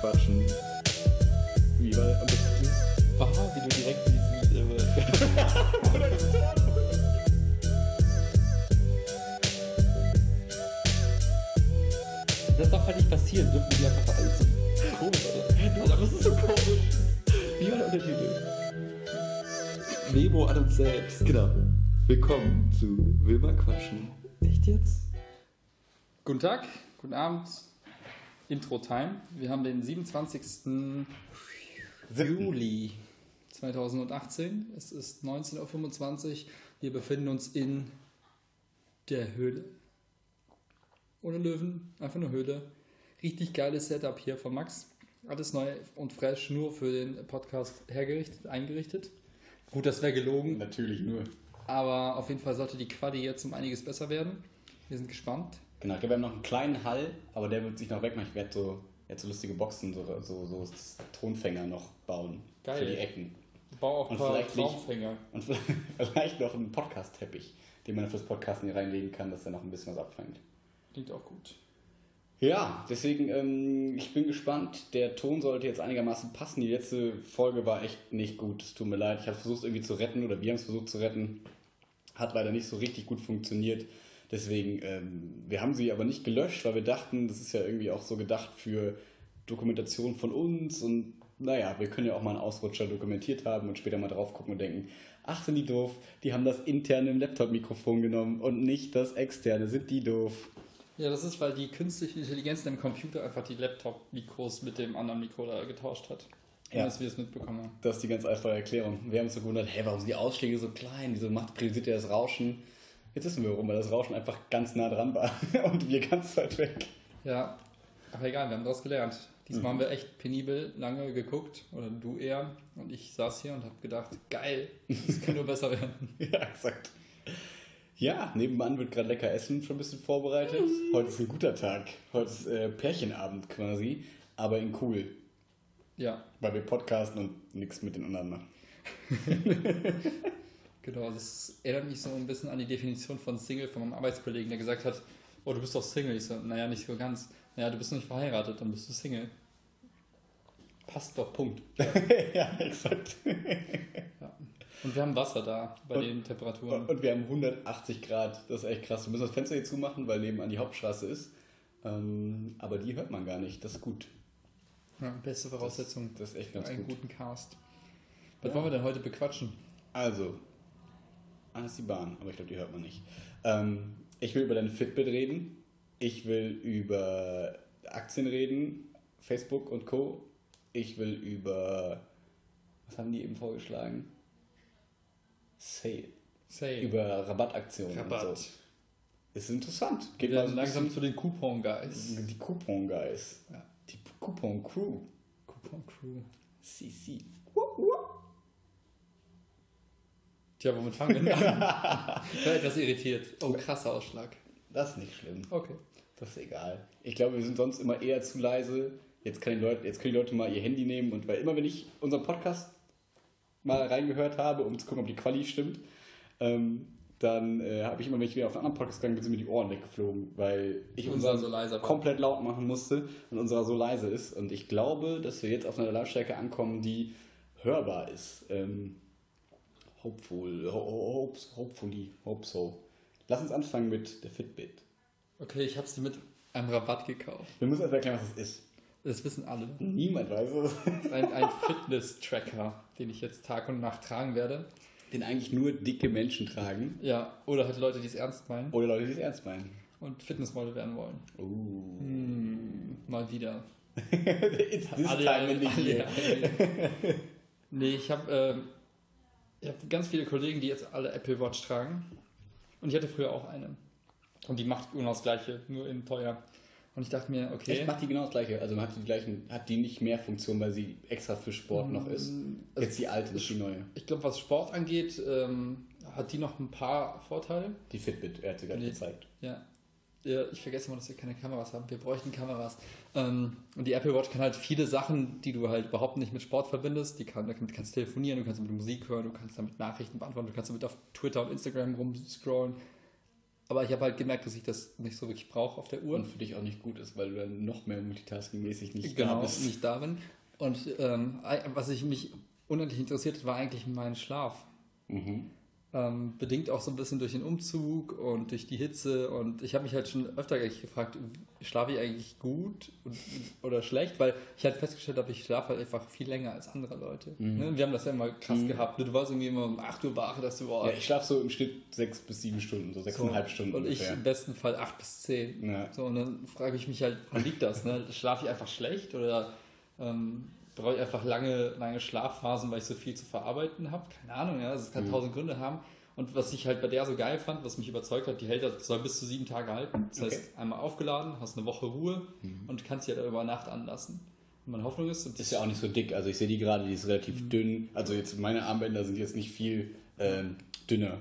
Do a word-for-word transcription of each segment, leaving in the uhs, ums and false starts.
quatschen. Wie war am besten? Bah, wie du direkt diesen... Äh, das darf halt nicht passieren, dürfen die einfach alles so komisch sein. Aber das ist so komisch. Wie war der Untertitel? Memo an uns selbst. Genau. Willkommen zu Will mal quatschen. Echt jetzt? Guten Tag, guten Abend. Intro-Time. Wir haben den siebenundzwanzigsten Juli zweitausendachtzehn. Es ist neunzehn Uhr fünfundzwanzig. Wir befinden uns in der Höhle. Ohne Löwen, einfach eine Höhle. Richtig geiles Setup hier von Max. Alles neu und fresh, nur für den Podcast hergerichtet, eingerichtet. Gut, das wäre gelogen. Natürlich nur. Aber auf jeden Fall sollte die Quali jetzt um einiges besser werden. Wir sind gespannt. Genau, wir haben noch einen kleinen Hall, aber der wird sich noch wegmachen. Ich werde so, jetzt so lustige Boxen, so, so, so Tonfänger noch bauen. Geil. Für die Ecken. Ich baue auch ein Und paar vielleicht nicht- Traumfänger. Und vielleicht noch einen Podcast-Teppich, den man fürs Podcasten hier reinlegen kann, dass er noch ein bisschen was abfängt. Klingt auch gut. Ja, deswegen, ähm, ich bin gespannt. Der Ton sollte jetzt einigermaßen passen. Die letzte Folge war echt nicht gut. Es tut mir leid. Ich habe versucht, es irgendwie zu retten, oder wir haben es versucht zu retten. Hat leider nicht so richtig gut funktioniert. Deswegen, ähm, wir haben sie aber nicht gelöscht, weil wir dachten, das ist ja irgendwie auch so gedacht für Dokumentation von uns. Und naja, wir können ja auch mal einen Ausrutscher dokumentiert haben und später mal drauf gucken und denken, ach, sind die doof. Die haben das interne Laptop-Mikrofon genommen und nicht das externe. Sind die doof? Ja, das ist, weil die künstliche Intelligenz im Computer einfach die Laptop-Mikros mit dem anderen Mikro da getauscht hat. Und Ja. dass wir es mitbekommen haben. Das ist die ganz einfache Erklärung. Wir haben uns so gewundert, hey, warum sind die Ausschläge so klein? Wieso macht priorisiert ja das Rauschen? Jetzt wissen wir warum, weil das Rauschen einfach ganz nah dran war und wir ganz weit weg. Ja, aber egal, wir haben daraus gelernt. Diesmal Mhm. haben wir echt penibel lange geguckt, oder du eher, und ich saß hier und habe gedacht, geil, das kann nur besser werden. Ja, exakt. Ja, nebenan wird gerade lecker Essen schon ein bisschen vorbereitet. Heute ist ein guter Tag. Heute ist äh, Pärchenabend quasi, aber in cool, Ja, weil wir podcasten und nichts mit den anderen machen. genau, das erinnert mich so ein bisschen an die Definition von Single von meinem Arbeitskollegen, der gesagt hat, oh, du bist doch Single. Ich so, naja, nicht so ganz. Naja, du bist noch nicht verheiratet, dann bist du Single. Passt doch, Punkt. Ja, exakt. Ja. Und wir haben Wasser da, bei Und- den Temperaturen. Und wir haben hundertachtzig Grad. Das ist echt krass. Wir müssen das Fenster hier zumachen, weil nebenan die Hauptstraße ist. Ähm, aber die hört man gar nicht. Das ist gut. Ja, beste Voraussetzung Das ist echt für ganz einen gut. guten Cast. Was Ja. wollen wir denn heute bequatschen? Also, ah, das ist die Bahn, aber ich glaube, die hört man nicht. Ähm, ich will über deine Fitbit reden. Ich will über Aktien reden, Facebook und Co. Ich will über, was haben die eben vorgeschlagen? Sale. Say. Über Rabattaktionen Rabatt. und so. Ist interessant. Geht Wir mal werden so ein langsam bisschen- zu den Coupon-Guys. Die Coupon-Guys. Ja. Die Coupon-Crew. Coupon-Crew. C C. Tja, womit fangen wir denn an? Ich war etwas irritiert. Oh, krasser Ausschlag. Das ist nicht schlimm. Okay. Das ist egal. Ich glaube, wir sind sonst immer eher zu leise. Jetzt, kann die Leute, jetzt können die Leute mal ihr Handy nehmen und weil immer, wenn ich unseren Podcast mal reingehört habe, um zu gucken, ob die Quali stimmt, ähm, dann äh, habe ich immer, wenn ich wieder auf einen anderen Podcast gegangen bin, sind mir die Ohren weggeflogen, weil ich Unser unseren so leiser war. komplett laut machen musste und unserer so leise ist. Und ich glaube, dass wir jetzt auf einer Lautstärke ankommen, die hörbar ist. Ähm, hopeful, ho- ho- hopes, hopefully, hope so. Lass uns anfangen mit der Fitbit. Okay, ich habe sie mit einem Rabatt gekauft. Wir müssen erst erklären, was es ist. Das wissen alle. Niemand weiß es. Ein, ein Fitness-Tracker, den ich jetzt Tag und Nacht tragen werde. Den eigentlich nur dicke Menschen tragen. Ja, oder halt Leute, die es ernst meinen Oder Leute, die es ernst meinen. und Fitnessmodel werden wollen. Uh. Hm, mal wieder. It's this Alle- time in the alle- year. alle- Nee, ich habe ähm, ich hab ganz viele Kollegen, die jetzt alle Apple Watch tragen. Und ich hatte früher auch eine. Und die macht genau das Gleiche, nur in teuer. Und ich dachte mir, okay. Echt, macht die genau das gleiche. Also man hat die gleichen, hat die nicht mehr Funktion, weil sie extra für Sport noch ist. Also Jetzt die alte, nicht die neue. Ich glaube, was Sport angeht, ähm, hat die noch ein paar Vorteile. Die Fitbit, er hat sie gerade Nee. gezeigt. Ja. Ja, ich vergesse immer, dass wir keine Kameras haben. Wir bräuchten Kameras. Ähm, und die Apple Watch kann halt viele Sachen, die du halt überhaupt nicht mit Sport verbindest. Die kann, damit kannst du telefonieren, du kannst damit Musik hören, du kannst damit Nachrichten beantworten, du kannst damit auf Twitter und Instagram rumscrollen. Aber ich habe halt gemerkt, dass ich das nicht so wirklich brauche auf der Uhr. Und für dich auch nicht gut ist, weil du dann noch mehr multitasking-mäßig nicht genau, da bist. nicht da bin. Und ähm, was ich mich unendlich interessiert hat, war eigentlich mein Schlaf. Mhm. Ähm, bedingt auch so ein bisschen durch den Umzug und durch die Hitze. Und ich habe mich halt schon öfter eigentlich gefragt, schlafe ich eigentlich gut oder schlecht? Weil ich halt festgestellt habe, ich schlafe halt einfach viel länger als andere Leute. Mhm. Ne? Wir haben das ja immer krass mhm. gehabt. Du warst irgendwie immer um acht Uhr wach, dass du... Oh, ja, ich schlafe so im Schnitt sechs bis sieben Stunden, so sechseinhalb so, Stunden Und ungefähr. ich im besten Fall acht bis zehn. Ja. So, und dann frage ich mich halt, woran liegt das? Ne? Schlafe ich einfach schlecht oder... Ähm, brauche ich einfach lange, lange Schlafphasen, weil ich so viel zu verarbeiten habe. Keine Ahnung, ja, es kann mhm. tausend Gründe haben. Und was ich halt bei der so geil fand, was mich überzeugt hat, die hält das soll bis zu sieben Tage halten. Das heißt, okay. einmal aufgeladen, hast eine Woche Ruhe mhm. und kannst sie halt über Nacht anlassen. Und meine Hoffnung ist... Und ist ja auch nicht so dick. Also ich sehe die gerade, die ist relativ mhm. dünn. Also jetzt meine Armbänder sind jetzt nicht viel ähm, dünner.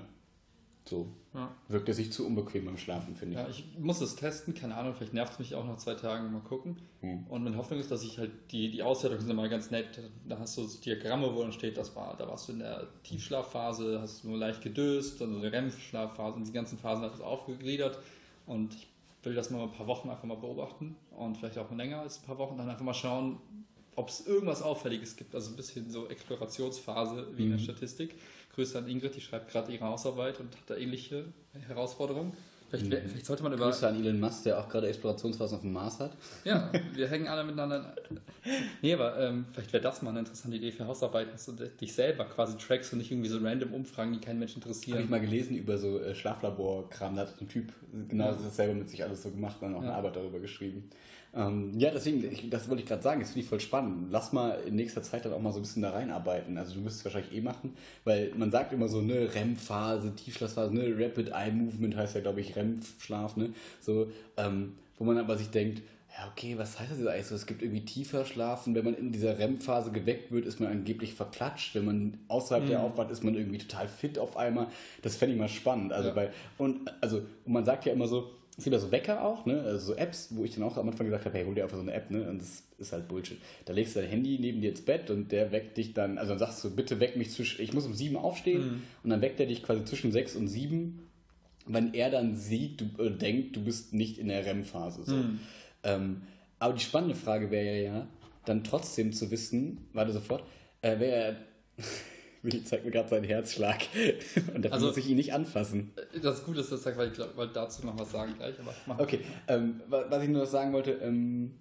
So. Ja. Wirkt es sich zu unbequem beim Schlafen, finde ich. Ja, ich muss es testen, keine Ahnung, vielleicht nervt es mich auch nach zwei Tagen, mal gucken. Hm. Und meine Hoffnung ist, dass ich halt, die, die Auswertungen sind immer ganz nett, da hast du so Diagramme, wo dann steht, das war, da warst du in der Tiefschlafphase, hast du nur leicht gedöst, dann so eine R E M-Schlafphase und die ganzen Phasen hat es aufgegliedert und ich will das mal ein paar Wochen einfach mal beobachten und vielleicht auch länger als ein paar Wochen, dann einfach mal schauen, ob es irgendwas Auffälliges gibt, also ein bisschen so Explorationsphase wie in der Statistik. Grüße an Ingrid, die schreibt gerade ihre Hausarbeit und hat da ähnliche Herausforderungen. Vielleicht, mhm. vielleicht sollte man über... Grüße an Elon Musk, der auch gerade Explorationsphasen auf dem Mars hat. Ja, wir hängen alle miteinander... Nee, aber ähm, vielleicht wäre das mal eine interessante Idee für Hausarbeiten, dass du dich selber quasi trackst und nicht irgendwie so random Umfragen, die keinen Menschen interessieren. Habe ich mal gelesen über so äh, Schlaflabor-Kram, da hat ein Typ genau ja. das selber mit sich alles so gemacht und dann auch ja. eine Arbeit darüber geschrieben. Ähm, ja, deswegen, ich, das wollte ich gerade sagen, das finde ich voll spannend. Lass mal in nächster Zeit dann auch mal so ein bisschen da reinarbeiten. Also du wirst es wahrscheinlich eh machen, weil man sagt immer so, ne, R E M-Phase, Tiefschlafphase, ne, Rapid Eye Movement heißt ja, glaube ich, R E M-Schlaf, ne, so, ähm, wo man aber sich denkt, ja, okay, was heißt das jetzt eigentlich so? Es gibt irgendwie tiefer Schlafen. Wenn man in dieser R E M-Phase geweckt wird, ist man angeblich verklatscht. Wenn man außerhalb mhm. der aufwacht, ist man irgendwie total fit auf einmal. Das fände ich mal spannend. Also, ja. weil, und, also, und man sagt ja immer so, es gibt ja so Wecker auch, ne? Also so Apps, wo ich dann auch am Anfang gesagt habe, hey, hol dir einfach so eine App, ne? Und das ist halt Bullshit. Da legst du dein Handy neben dir ins Bett und der weckt dich dann, also dann sagst du, bitte weck mich zwischen, ich muss um sieben aufstehen mhm. und dann weckt er dich quasi zwischen sechs und sieben, wenn er dann sieht, du äh, denkt, du bist nicht in der R E M-Phase. So. Mhm. Ähm, aber die spannende Frage wäre ja, dann trotzdem zu wissen, warte sofort, äh, wäre Willi zeigt mir gerade seinen Herzschlag und dafür also, muss ich ihn nicht anfassen. Das ist gut, dass du das sagst, weil ich glaub, wollte dazu noch was sagen gleich. Aber mach okay, ähm, was ich nur noch sagen wollte, ähm,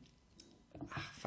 ach fuck.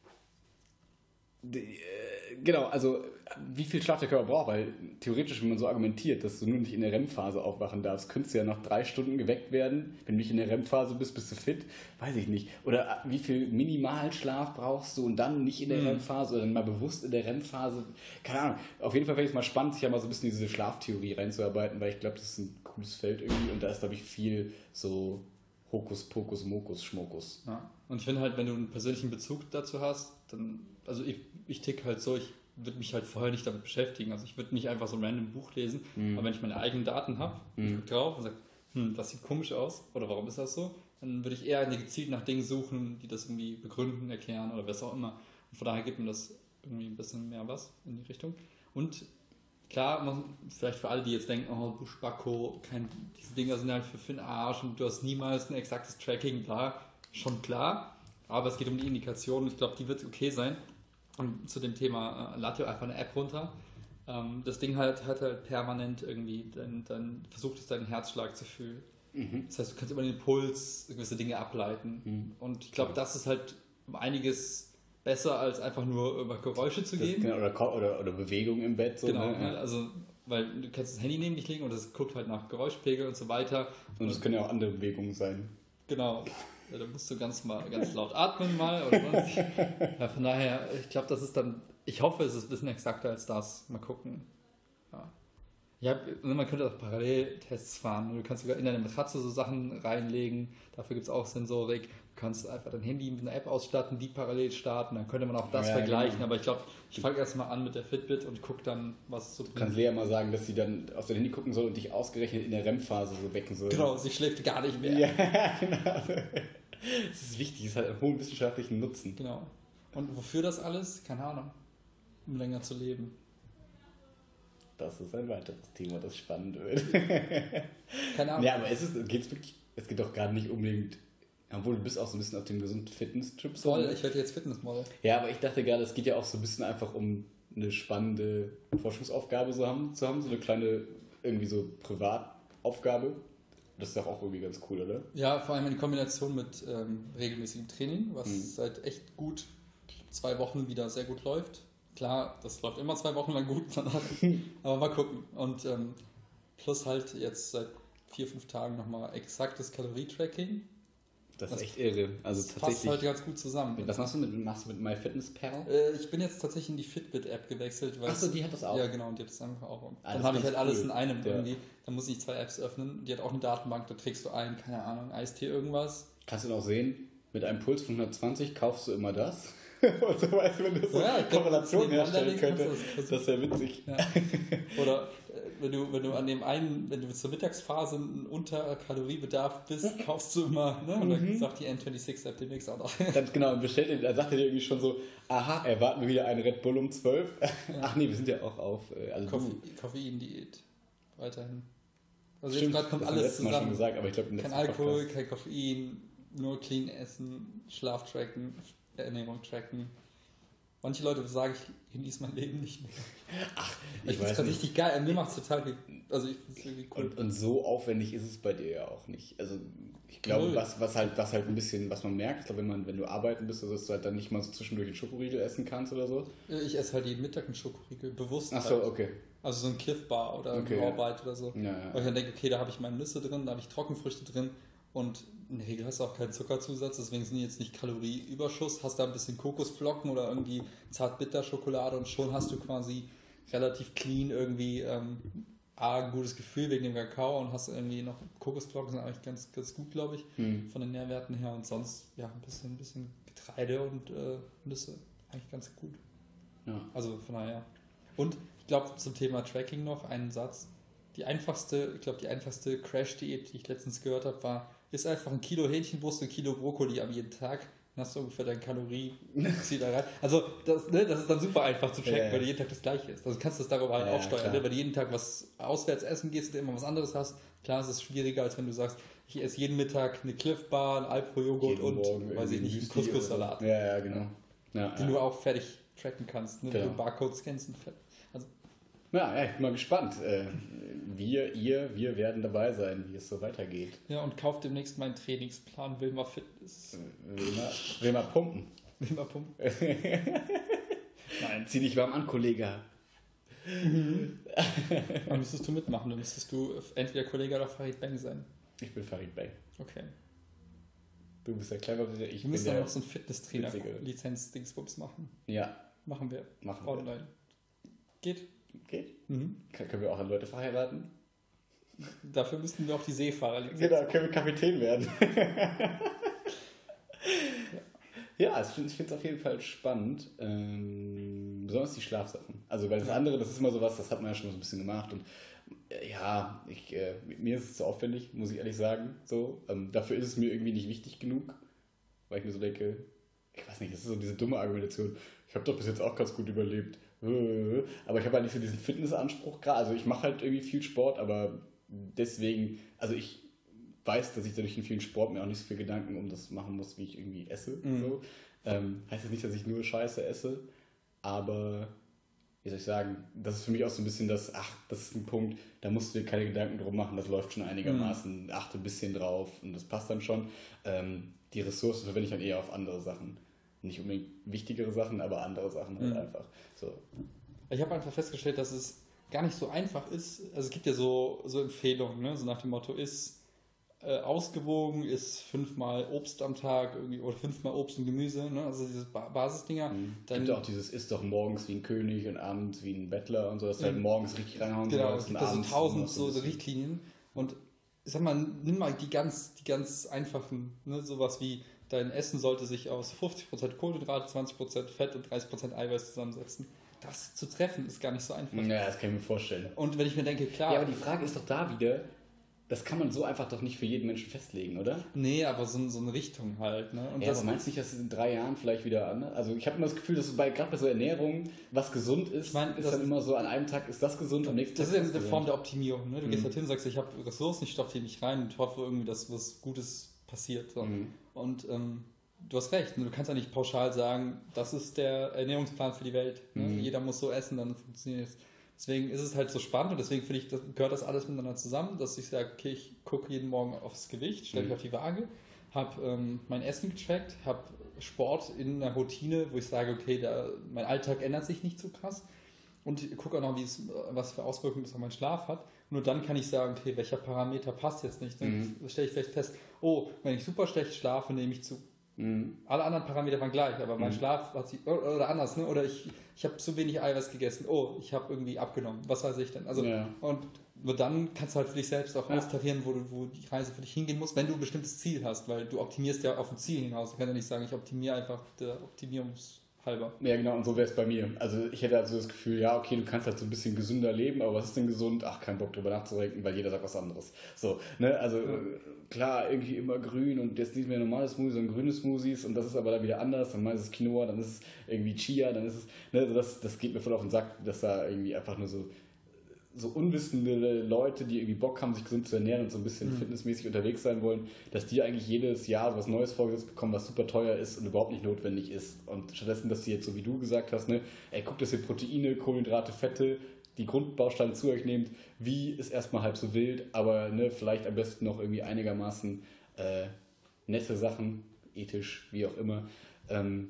Die, äh, genau, also wie viel Schlaf der Körper braucht, weil theoretisch, wenn man so argumentiert, dass du nur nicht in der R E M-Phase aufwachen darfst, könntest du ja nach drei Stunden geweckt werden. Wenn du nicht in der R E M-Phase bist, bist du fit, weiß ich nicht. Oder wie viel Minimalschlaf brauchst du und dann nicht in der mhm. R E M-Phase oder dann mal bewusst in der R E M-Phase. Keine Ahnung. Auf jeden Fall fände ich es mal spannend, sich ja mal so ein bisschen in diese Schlaftheorie reinzuarbeiten, weil ich glaube, das ist ein cooles Feld irgendwie und da ist, glaube ich, viel so Hokus, Pokus, Mokus, Schmokus. Ja. Und ich finde halt, wenn du einen persönlichen Bezug dazu hast, dann, also ich, ich tick halt so, ich würde mich halt vorher nicht damit beschäftigen. Also ich würde nicht einfach so ein random Buch lesen, mhm. aber wenn ich meine eigenen Daten habe, mhm. ich gucke drauf und sage, hm, das sieht komisch aus oder warum ist das so, dann würde ich eher gezielt nach Dingen suchen, die das irgendwie begründen, erklären oder was auch immer. Und von daher gibt mir das irgendwie ein bisschen mehr was in die Richtung. Und klar, man, vielleicht für alle, die jetzt denken, oh, Buschbacko, kein, diese Dinger sind halt für, für den Arsch und du hast niemals ein exaktes Tracking, bla, schon klar. Aber es geht um die Indikation, ich glaube, die wird okay sein. Und zu dem Thema, äh, lad dir einfach eine App runter. Ähm, das Ding halt, hat halt permanent irgendwie, dann, dann versucht es deinen Herzschlag zu fühlen. Mhm. Das heißt, du kannst über den Puls gewisse Dinge ableiten. Mhm. Und ich glaube, das ist halt um einiges besser, als einfach nur über Geräusche zu gehen. Genau, oder, oder, oder Bewegung im Bett. So, genau, ne? Also, weil du kannst das Handy neben dich legen und das guckt halt nach Geräuschpegel und so weiter. Und es können ja auch andere Bewegungen sein. Genau. Ja, da musst du ganz mal ganz laut atmen mal oder sonst. Ja, von daher, ich glaube, das ist dann, ich hoffe, es ist ein bisschen exakter als das. Mal gucken. Ja. Ja, man könnte auch Paralleltests fahren. Du kannst sogar in deine Matratze so Sachen reinlegen. Dafür gibt es auch Sensorik. Du kannst einfach dein Handy mit einer App ausstatten, die parallel starten. Dann könnte man auch das ja, vergleichen. Genau. Aber ich glaube, ich fange erstmal an mit der Fitbit und gucke dann, was es so bringt. Du kannst Lea mal sagen, dass sie dann auf dein Handy gucken soll und dich ausgerechnet in der R E M-Phase so wecken soll. Genau, sie schläft gar nicht mehr. Ja, genau. Das ist wichtig, es hat einen hohen wissenschaftlichen Nutzen. Genau. Und wofür das alles? Keine Ahnung. Um länger zu leben. Das ist ein weiteres Thema, das spannend wird. Keine Ahnung. Ja, aber es, ist, geht's wirklich, es geht doch gerade nicht unbedingt, obwohl du bist auch so ein bisschen auf dem gesunden Fitness-Trip. Voll, ich werde jetzt Fitnessmodel. Ja, aber ich dachte gerade, es geht ja auch so ein bisschen einfach um eine spannende Forschungsaufgabe so haben, zu haben, so eine kleine, irgendwie so Privataufgabe. Das ist doch auch irgendwie ganz cool, oder? Ja, vor allem in Kombination mit ähm, regelmäßigem Training, was Mhm. seit echt gut zwei Wochen wieder sehr gut läuft. Klar, das läuft immer zwei Wochen lang gut, danach, aber mal gucken. Und ähm, plus halt jetzt seit vier, fünf Tagen nochmal exaktes Kalorietracking. Das ist Das- echt irre. Also Das passt tatsächlich. halt ganz gut zusammen. Was machst du mit, machst du mit MyFitnessPal? Äh, ich bin jetzt tatsächlich in die Fitbit-App gewechselt. weil Achso, es- die hat das auch. Ja, genau, und die hat das einfach auch. Ah, Dann das habe ist ich halt ganz alles cool. in einem Ja. irgendwie. Dann muss ich zwei Apps öffnen. Die hat auch eine Datenbank, da trägst du ein, keine Ahnung, Eistee irgendwas. Kannst du noch sehen, mit einem Puls von hundertzwanzig kaufst du immer das. Und so weißt du, wenn das so Ja, eine ich glaub, Korrelation neben herstellen Online könnte, kannst du das- das wäre witzig. Ja. Oder äh, wenn du, wenn du an dem einen, wenn du zur Mittagsphase einen Unterkaloriebedarf bist, kaufst du immer, ne? Und dann Mhm. sagt die N sechsundzwanzig App demnächst auch noch. Dann, genau, und bestellt ihr, dann sagt er dir irgendwie schon so, aha, erwarten wir wieder einen Red Bull um zwölf. Ach nee, wir sind ja auch auf, äh, also Koffe du. Koffein-Diät. Weiterhin. Also Stimmt, jetzt gerade kommt das haben wir alles letztes Mal schon zusammen. gesagt, aber ich glaube im Kein letzten Alkohol, Podcast. kein Koffein, nur clean essen, Schlaf tracken, Ernährung tracken. Manche Leute sagen, ich genieße mein Leben nicht mehr. Ich Ich finde es weiß gerade nicht. richtig geil. Mir macht es total viel. Also ich finde es irgendwie cool. Und, und so aufwendig ist es bei dir ja auch nicht. Also ich glaube, Null. was, was halt, was halt ein bisschen, was man merkt, ich glaube, wenn man, wenn du arbeiten bist, also dass du halt dann nicht mal so zwischendurch einen Schokoriegel essen kannst oder so. Ich esse halt jeden Mittag einen Schokoriegel, bewusst. Ach so, halt. okay. Also so ein Cliff Bar oder Okay, ein ja. Raw Bite oder so. Ja, ja. Weil ich dann denke, okay, da habe ich meine Nüsse drin, da habe ich Trockenfrüchte drin und in der Regel hast du auch keinen Zuckerzusatz, deswegen sind die jetzt nicht Kalorieüberschuss. Hast da ein bisschen Kokosflocken oder irgendwie Zartbitterschokolade und schon hast du quasi relativ clean irgendwie ähm, A, ein gutes Gefühl wegen dem Kakao und hast irgendwie noch Kokosflocken, sind eigentlich ganz, ganz gut, glaube ich, Hm. von den Nährwerten her und sonst ja ein bisschen, ein bisschen Getreide und äh, Nüsse. Eigentlich ganz gut. Ja. Also von daher. Und ich glaube, zum Thema Tracking noch einen Satz. Die einfachste, ich glaube, die einfachste Crash-Diät, die ich letztens gehört habe, war, ist einfach ein Kilo Hähnchenbrust und ein Kilo Brokkoli am jeden Tag. Dann hast du ungefähr dein Kalorieziel erreicht. Also das, ne, das ist dann super einfach zu tracken, Ja, ja. weil du jeden Tag das gleiche isst. Also kannst du das darüber halt Ja, auch steuern, klar. ne? Weil du jeden Tag was auswärts essen gehst und immer was anderes hast. Klar, es ist schwieriger, als wenn du sagst, ich esse jeden Mittag eine Cliff Bar, ein Alpro-Joghurt Jeden und, Morgen weiß ich irgendwie nicht, einen Müsli oder so. Couscous-Salat, Ja, ja, genau. Ja, den ja. du auch fertig tracken kannst. Ne? Genau. Wenn du Barcode scannst und fertig. Also Ja, ja, ich bin mal gespannt. Äh, Wir, ihr, wir werden dabei sein, wie es so weitergeht. ja, und kauft demnächst meinen Trainingsplan Wilma Fitness. Will mal, will mal pumpen. Wilma Pump. Nein. Zieh dich warm an, Kollege. Dann müsstest du mitmachen. Dann müsstest du entweder Kollege oder Farid Bang sein. Ich bin Farid Bang. Okay. Du bist der clever, ich Wir bin müssen der... dann noch so einen Fitnesstrainer Witzige. Lizenz-Dingsbums machen. Ja, Machen wir. machen wir. Online. Geht. Geht? Mhm. Kann, können wir auch an Leute verheiraten? Dafür müssten wir auch die Seefahrer-Lizenz. Genau, können wir Kapitän werden. Ja, ich finde es auf jeden Fall spannend. Ähm, besonders die Schlafsachen. Also, weil das Ja. andere, das ist immer sowas, das hat man ja schon so ein bisschen gemacht. Und äh, ja, ich, äh, mir ist es zu aufwendig, muss ich ehrlich sagen. So, ähm, dafür ist es mir irgendwie nicht wichtig genug. Weil ich mir so denke, ich weiß nicht, das ist so diese dumme Argumentation. Ich habe doch bis jetzt auch ganz gut überlebt. Äh, Aber ich habe halt nicht so diesen Fitnessanspruch gerade. Also, ich mache halt irgendwie viel Sport, aber deswegen, also ich weiß, dass ich dadurch in vielen Sport mir auch nicht so viel Gedanken um das machen muss, wie ich irgendwie esse. Mhm. So. Ähm, heißt jetzt nicht, dass ich nur Scheiße esse, aber wie soll ich sagen, das ist für mich auch so ein bisschen das, ach, das ist ein Punkt, da musst du dir keine Gedanken drum machen, das läuft schon einigermaßen, achte ein bisschen drauf und das passt dann schon. Ähm, die Ressourcen verwende ich dann eher auf andere Sachen. Nicht unbedingt wichtigere Sachen, aber andere Sachen halt Mhm. einfach. So. Ich habe einfach festgestellt, dass es gar nicht so einfach ist. Also es gibt ja so, so Empfehlungen, ne? So nach dem Motto, ist äh, ausgewogen, ist fünfmal Obst am Tag irgendwie, oder fünfmal Obst und Gemüse, ne? Also diese ba Basisdinger. Mhm. Dann, Gibt ja auch dieses, isst doch morgens wie ein König und abends wie ein Bettler und so, dass du halt Mhm. morgens richtig reinhauen genau, sollst es und gibt da so abends tausend noch so, ein so bisschen. Richtlinien. Und ich sag mal, nimm mal die ganz, die ganz einfachen, ne? Sowas wie, dein Essen sollte sich aus fünfzig Prozent Kohlenhydrate, zwanzig Prozent Fett und dreißig Prozent Eiweiß zusammensetzen. Das zu treffen ist gar nicht so einfach. Ja, das kann ich mir vorstellen. Und wenn ich mir denke, klar, Ja, aber die Frage ist doch da wieder, das kann man so einfach doch nicht für jeden Menschen festlegen, oder? Nee, aber so, so eine Richtung halt. Ne? Und ja, das aber meinst du nicht, dass es in drei Jahren vielleicht wieder an? Also ich habe immer das Gefühl, dass bei, gerade bei so Ernährung, was gesund ist, ich mein, ist dann immer so, an einem Tag ist das gesund, am nächsten das Tag ist ist ja das eine Form der Optimierung. Ne? Du mhm. gehst halt hin und sagst, ich habe Ressourcen, ich stopfe die nicht rein und hoffe irgendwie, dass was Gutes passiert. So. Mhm. Und ähm, du hast recht, ne? Du kannst ja nicht pauschal sagen, das ist der Ernährungsplan für die Welt. Ne? Mhm. Jeder muss so essen, dann funktioniert es. Deswegen ist es halt so spannend und deswegen finde ich, das, gehört das alles miteinander zusammen, dass ich sage, okay, ich gucke jeden Morgen aufs Gewicht, stelle mich mhm. auf die Waage, habe ähm, mein Essen getrackt, habe Sport in einer Routine, wo ich sage, okay, da, mein Alltag ändert sich nicht so krass und gucke auch noch, wie es, was für Auswirkungen das auf meinen Schlaf hat. Nur dann kann ich sagen, okay, welcher Parameter passt jetzt nicht. Dann mhm. stelle ich vielleicht fest, oh, wenn ich super schlecht schlafe, nehme ich zu. Mhm. Alle anderen Parameter waren gleich, aber mein mhm. Schlaf hat sich, oder anders, ne? Oder ich, ich habe zu wenig Eiweiß gegessen, oh, ich habe irgendwie abgenommen, was weiß ich denn. Also, ja. Und nur dann kannst du halt für dich selbst auch ja. austarieren, wo, du, wo die Reise für dich hingehen muss, wenn du ein bestimmtes Ziel hast, weil du optimierst ja auf ein Ziel hinaus. Du kannst ja nicht sagen, ich optimiere einfach der Optimierungshalber. Ja, genau, und so wäre es bei mir. Also ich hätte also das Gefühl, ja, okay, du kannst halt so ein bisschen gesünder leben, aber was ist denn gesund? Ach, kein Bock drüber nachzudenken, weil jeder sagt was anderes. So, ne, also ja. klar, irgendwie immer grün und jetzt nicht mehr normales Smoothie, sondern grüne Smoothies und das ist aber dann wieder anders, dann ist es Quinoa, dann ist es irgendwie Chia, dann ist es, ne, also das, das geht mir voll auf den Sack, dass da irgendwie einfach nur so so unwissende Leute, die irgendwie Bock haben, sich gesund zu ernähren und so ein bisschen mhm. fitnessmäßig unterwegs sein wollen, dass die eigentlich jedes Jahr was Neues vorgesetzt bekommen, was super teuer ist und überhaupt nicht notwendig ist. Und stattdessen, dass die jetzt, so wie du gesagt hast, ne, ey, guckt, dass ihr Proteine, Kohlenhydrate, Fette, die Grundbausteine zu euch nehmt, wie ist erstmal halb so wild, aber ne, vielleicht am besten noch irgendwie einigermaßen äh, nette Sachen, ethisch, wie auch immer. Ähm,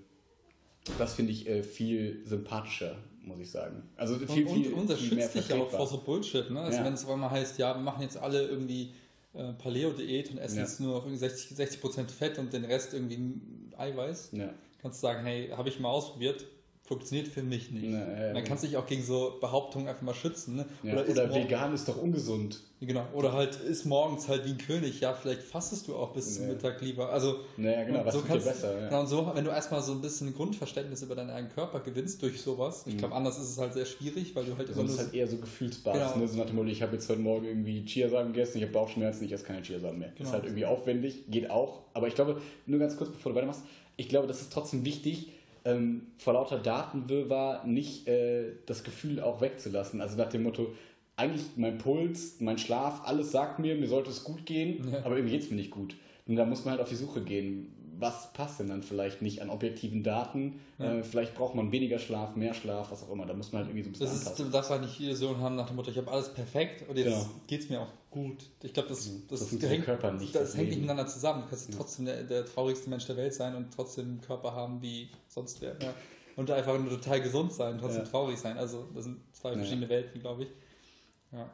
das finde ich äh, viel sympathischer, muss ich sagen. Also viel, und, viel, und, und das viel schützt dich ja auch vor so Bullshit, ne? Also ja. wenn es auf einmal heißt, ja, wir machen jetzt alle irgendwie äh, Paleo-Diät und essen ja. jetzt nur noch irgendwie sechzig, sechzig Prozent Fett und den Rest irgendwie Eiweiß, ja. kannst du sagen, hey, habe ich mal ausprobiert, funktioniert für mich nicht. Na, äh, dann kannst du dich auch gegen so Behauptungen einfach mal schützen. Ne? Ja, oder oder vegan ist doch ungesund. Genau. Oder halt ist morgens halt wie ein König. Ja, vielleicht fastest du auch bis zum nee. Mittag lieber. Also, naja, genau, was so tut kannst, dir besser. Ja. Genau, und so, wenn du erstmal so ein bisschen Grundverständnis über deinen eigenen Körper gewinnst durch sowas. Ich mhm. glaube, anders ist es halt sehr schwierig, weil du halt immer. Das ist halt eher so Gefühlsbasis. Genau. Ne? So nach dem Motto, ich habe jetzt heute Morgen irgendwie Chiasamen gegessen, ich habe Bauchschmerzen, ich esse keine Chiasamen mehr. Genau. Das ist halt irgendwie aufwendig, geht auch. Aber ich glaube, nur ganz kurz, bevor du weitermachst, ich glaube, das ist trotzdem wichtig, Ähm, vor lauter Datenwirrwarr nicht äh, das Gefühl auch wegzulassen. Also nach dem Motto, eigentlich mein Puls, mein Schlaf, alles sagt mir, mir sollte es gut gehen, ja. aber irgendwie geht es mir nicht gut. Und da muss man halt auf die Suche gehen. Was passt denn dann vielleicht nicht an objektiven Daten? Ja. Äh, vielleicht braucht man weniger Schlaf, mehr Schlaf, was auch immer. Da muss man halt irgendwie so ein bisschen das anpassen. Ist, du darfst halt nicht die Illusion haben nach dem Motto, ich habe alles perfekt und jetzt genau. geht es mir auch gut. Ich glaube, das, das, das, das, hängt, Körper nicht, das hängt nicht miteinander zusammen. Du kannst ja. trotzdem der, der traurigste Mensch der Welt sein und trotzdem einen Körper haben wie sonst wer. Ja. Und einfach nur total gesund sein und trotzdem ja. traurig sein. Also das sind zwei ja. verschiedene Welten, glaube ich. Ja.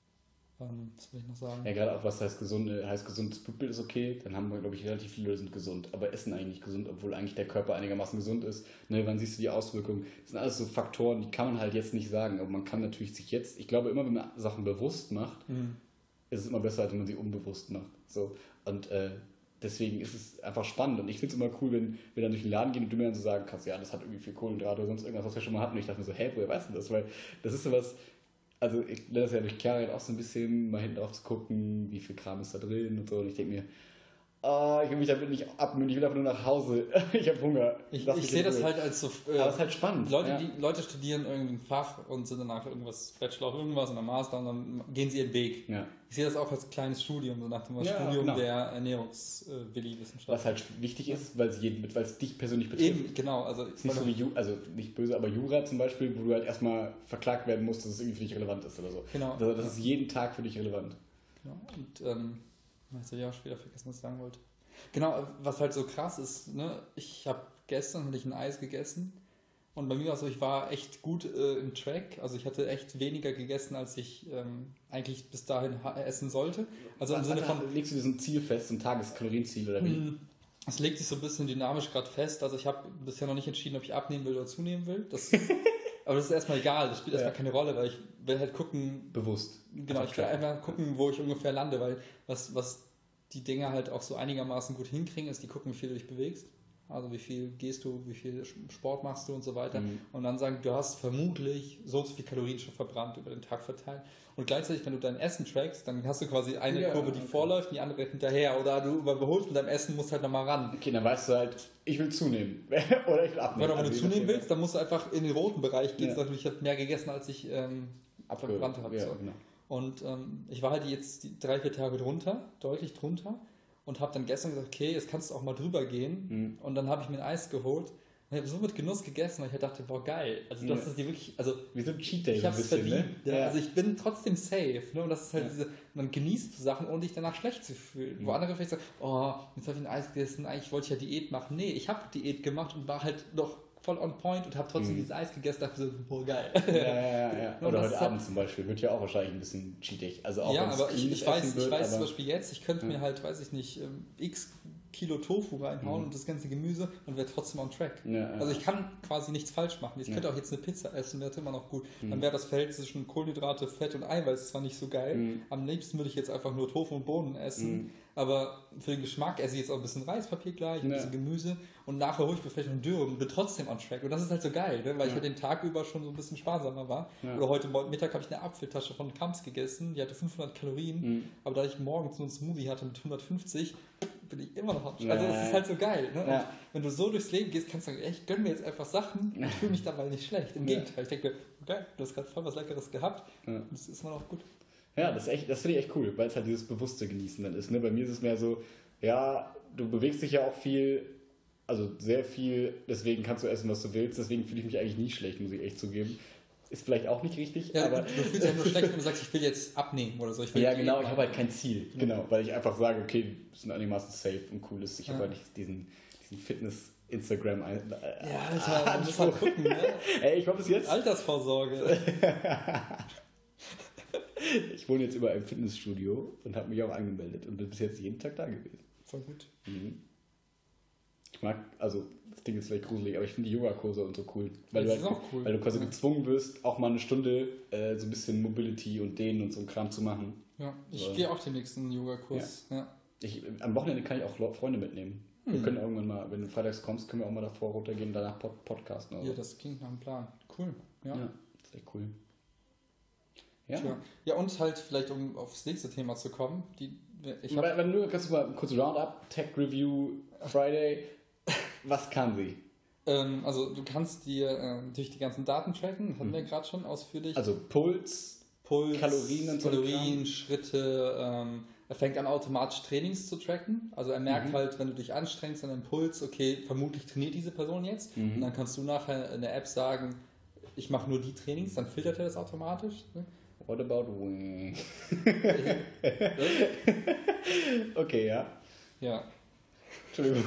Ähm, was will ich noch sagen? Ja, gerade auch was heißt gesund, heißt gesundes Blutbild ist okay, dann haben wir, glaube ich, relativ viele Leute sind gesund, aber essen eigentlich nicht gesund, obwohl eigentlich der Körper einigermaßen gesund ist. Ne, wann siehst du die Auswirkungen? Das sind alles so Faktoren, die kann man halt jetzt nicht sagen, aber man kann natürlich sich jetzt, ich glaube immer, wenn man Sachen bewusst macht, mhm. ist es immer besser, als wenn man sie unbewusst macht. So. Und äh, deswegen ist es einfach spannend und ich finde es immer cool, wenn wir dann durch den Laden gehen und du mir dann so sagen kannst, ja, das hat irgendwie viel Kohlenhydrate oder sonst irgendwas, was wir schon mal hatten. Und ich dachte mir so, hä, woher weißt du das? Weil das ist sowas, also ich lerne das ja durch Klarheit auch so ein bisschen, mal hinten drauf zu gucken, wie viel Kram ist da drin und so. Und ich denke mir, oh, ich will mich damit nicht abmühen, ich will einfach nur nach Hause. Ich habe Hunger. Ich, ich sehe das halt als so... Äh, Aber es ist halt spannend. Leute, ja. die, Leute studieren irgendwie ein Fach und sind danach irgendwas, Bachelor irgendwas und dann Master und dann gehen sie ihren Weg. Ja. Ich sehe das auch als kleines Studium, so nach dem ja, Studium genau. der Ernährungswissenschaft. Was halt wichtig ist, weil es jeden, weil es dich persönlich betrifft. Eben, genau. Also, ist nicht so wie Ju- also nicht böse, aber Jura zum Beispiel, wo du halt erstmal verklagt werden musst, dass es irgendwie für dich relevant ist oder so. Genau. Also das ist jeden Tag für dich relevant. Genau. Und ähm, jetzt habe ich auch später vergessen, was ich sagen wollte. Genau, was halt so krass ist, ne? Ich habe gestern hatte ich ein Eis gegessen und bei mir war es so, ich war echt gut äh, im Track, also ich hatte echt weniger gegessen, als ich ähm, eigentlich bis dahin ha- essen sollte. Also im Sinne von... Legst du dir so ein Ziel fest, so ein Tageskalorienziel oder wie? Es legt sich so ein bisschen dynamisch gerade fest, also ich habe bisher noch nicht entschieden, ob ich abnehmen will oder zunehmen will. Das, aber das ist erstmal egal, das spielt ja. erstmal keine Rolle, weil ich will halt gucken... Bewusst. Genau, ich will einfach gucken, wo ich ungefähr lande, weil was... was die Dinge halt auch so einigermaßen gut hinkriegen, ist, die gucken, wie viel du dich bewegst. also wie viel gehst du, wie viel Sport machst du und so weiter. Mhm. Und dann sagen, du hast vermutlich so und so viel Kalorien schon verbrannt über den Tag verteilt. Und gleichzeitig, wenn du dein Essen trackst, dann hast du quasi eine Ja, Kurve, die okay. vorläuft und die andere hinterher. Oder du überholst mit deinem Essen, musst halt nochmal ran. Okay, dann weißt du halt, ich will zunehmen. Oder ich will abnehmen. Wenn du Also, zunehmen willst, dann musst du einfach in den roten Bereich gehen. Ja. Natürlich, ich habe mehr gegessen, als ich ähm, verbrannt habe. Ja, So. genau. Und ähm, ich war halt jetzt die drei, vier Tage drunter, deutlich drunter. Und habe dann gestern gesagt, okay, jetzt kannst du auch mal drüber gehen. Mhm. Und dann habe ich mir ein Eis geholt. Und ich habe so mit Genuss gegessen, weil ich halt dachte, boah, geil. Also das Ja. ist die wirklich, also Wie so ein Cheat Day ich so ein habe es bisschen, verdient. ne? Ja. Ja. Also ich bin trotzdem safe. Ne? Und das ist halt Ja. diese, man genießt Sachen, ohne dich danach schlecht zu fühlen. Mhm. Wo andere vielleicht sagen, oh, jetzt habe ich ein Eis gegessen, eigentlich wollte ich ja Diät machen. Nee, ich habe Diät gemacht und war halt noch voll on point und habe trotzdem Mhm. dieses Eis gegessen, dachte so, boah, geil. Ja, ja, ja, ja. Und Oder das heute ist halt- Abend zum Beispiel. Wird ja auch wahrscheinlich ein bisschen cheatig. Also auch ja, wenn's aber ich, clean ich ist, weiß, essen ich wird, weiß zum aber- Beispiel jetzt, ich könnte Ja. mir halt, weiß ich nicht, ähm, x Kilo Tofu reinhauen Mhm. und das ganze Gemüse und wäre trotzdem on track. Ja, ja. Also ich kann quasi nichts falsch machen. Ich Ja. könnte auch jetzt eine Pizza essen, wäre immer noch gut. Mhm. Dann wäre das Verhältnis zwischen Kohlenhydrate, Fett und Eiweiß zwar nicht so geil. Mhm. Am liebsten würde ich jetzt einfach nur Tofu und Bohnen essen. Mhm. Aber für den Geschmack esse ich jetzt auch ein bisschen Reispapier gleich, ein Ja. bisschen Gemüse und nachher hole ich mir vielleicht noch einen Dürre und bin trotzdem on track. Und das ist halt so geil, ne? Weil ich Ja. ja den Tag über schon so ein bisschen sparsamer war. Ja. Oder heute Mittag habe ich eine Apfeltasche von Kamps gegessen, die hatte fünfhundert Kalorien. Mhm. Aber da ich morgens nur einen Smoothie hatte mit hundertfünfzig, bin ich immer noch on track. Ja. Also es ist halt so geil. Ne? Ja. Und wenn du so durchs Leben gehst, kannst du sagen, ey, ich gönn mir jetzt einfach Sachen und fühle mich dabei nicht schlecht. Im Ja. Gegenteil, ich denke, geil, du hast gerade voll was Leckeres gehabt. Ja. Und das ist immer noch gut. Ja, das, ist echt- das finde ich echt cool, weil es halt dieses bewusste Genießen dann ist. Ne? Bei mir ist es mehr so, ja, du bewegst dich ja auch viel, also sehr viel, deswegen kannst du essen, was du willst. Deswegen fühle ich mich eigentlich nie schlecht, muss ich echt zugeben. Ist vielleicht auch nicht richtig, Ja, aber... du fühlst dich ja nur schlecht, wenn du sagst, ich will jetzt abnehmen oder so. Ich will Ja, Diät genau, ich machen. habe halt kein Ziel. Genau, weil ich einfach sage, okay, wir sind einigermaßen safe und cool ist. Ich Ja. habe halt nicht diesen, diesen Fitness-Instagram... Äh, Ja, Alter, du musst halt gucken, ne? Ey, ich war bis jetzt... Altersvorsorge. Ich wohne jetzt über einem Fitnessstudio und habe mich auch angemeldet und bin bis jetzt jeden Tag da gewesen. Voll gut. Mhm. Ich mag, also das Ding ist vielleicht gruselig, aber ich finde die Yogakurse und so cool. Weil, Das du, ist halt, auch cool. weil du quasi Ja. gezwungen wirst, auch mal eine Stunde äh, so ein bisschen Mobility und Dehnen und so ein Kram zu machen. Ja, ich So. gehe auch den nächsten Yoga-Kurs. Ja. Ich, am Wochenende kann ich auch Lo- Freunde mitnehmen. Wir Hm. können irgendwann mal, wenn du freitags kommst, können wir auch mal davor runtergehen, danach Pod Podcasten. Oder Ja, so. das klingt nach einem Plan. Cool. Ja. Ja, das ist echt cool. Ja. Ja. ja, und halt vielleicht, um aufs nächste Thema zu kommen, die, ich hab, Wenn, wenn du kannst du mal kurz Roundup, Tech Review Friday, was kann sie? ähm, also du kannst dir äh, natürlich die ganzen Daten tracken, hatten wir gerade schon ausführlich. Also Puls, Puls, Kalorien und so Kalorien, Kram. Schritte. Ähm, er fängt an, automatisch Trainings zu tracken. Also er merkt Mhm. halt, wenn du dich anstrengst an deinem Puls, okay, vermutlich trainiert diese Person jetzt. Mhm. Und dann kannst du nachher in der App sagen, ich mache nur die Trainings, dann filtert er das automatisch. Ne? what about wing? Okay, ja. Ja. Entschuldigung.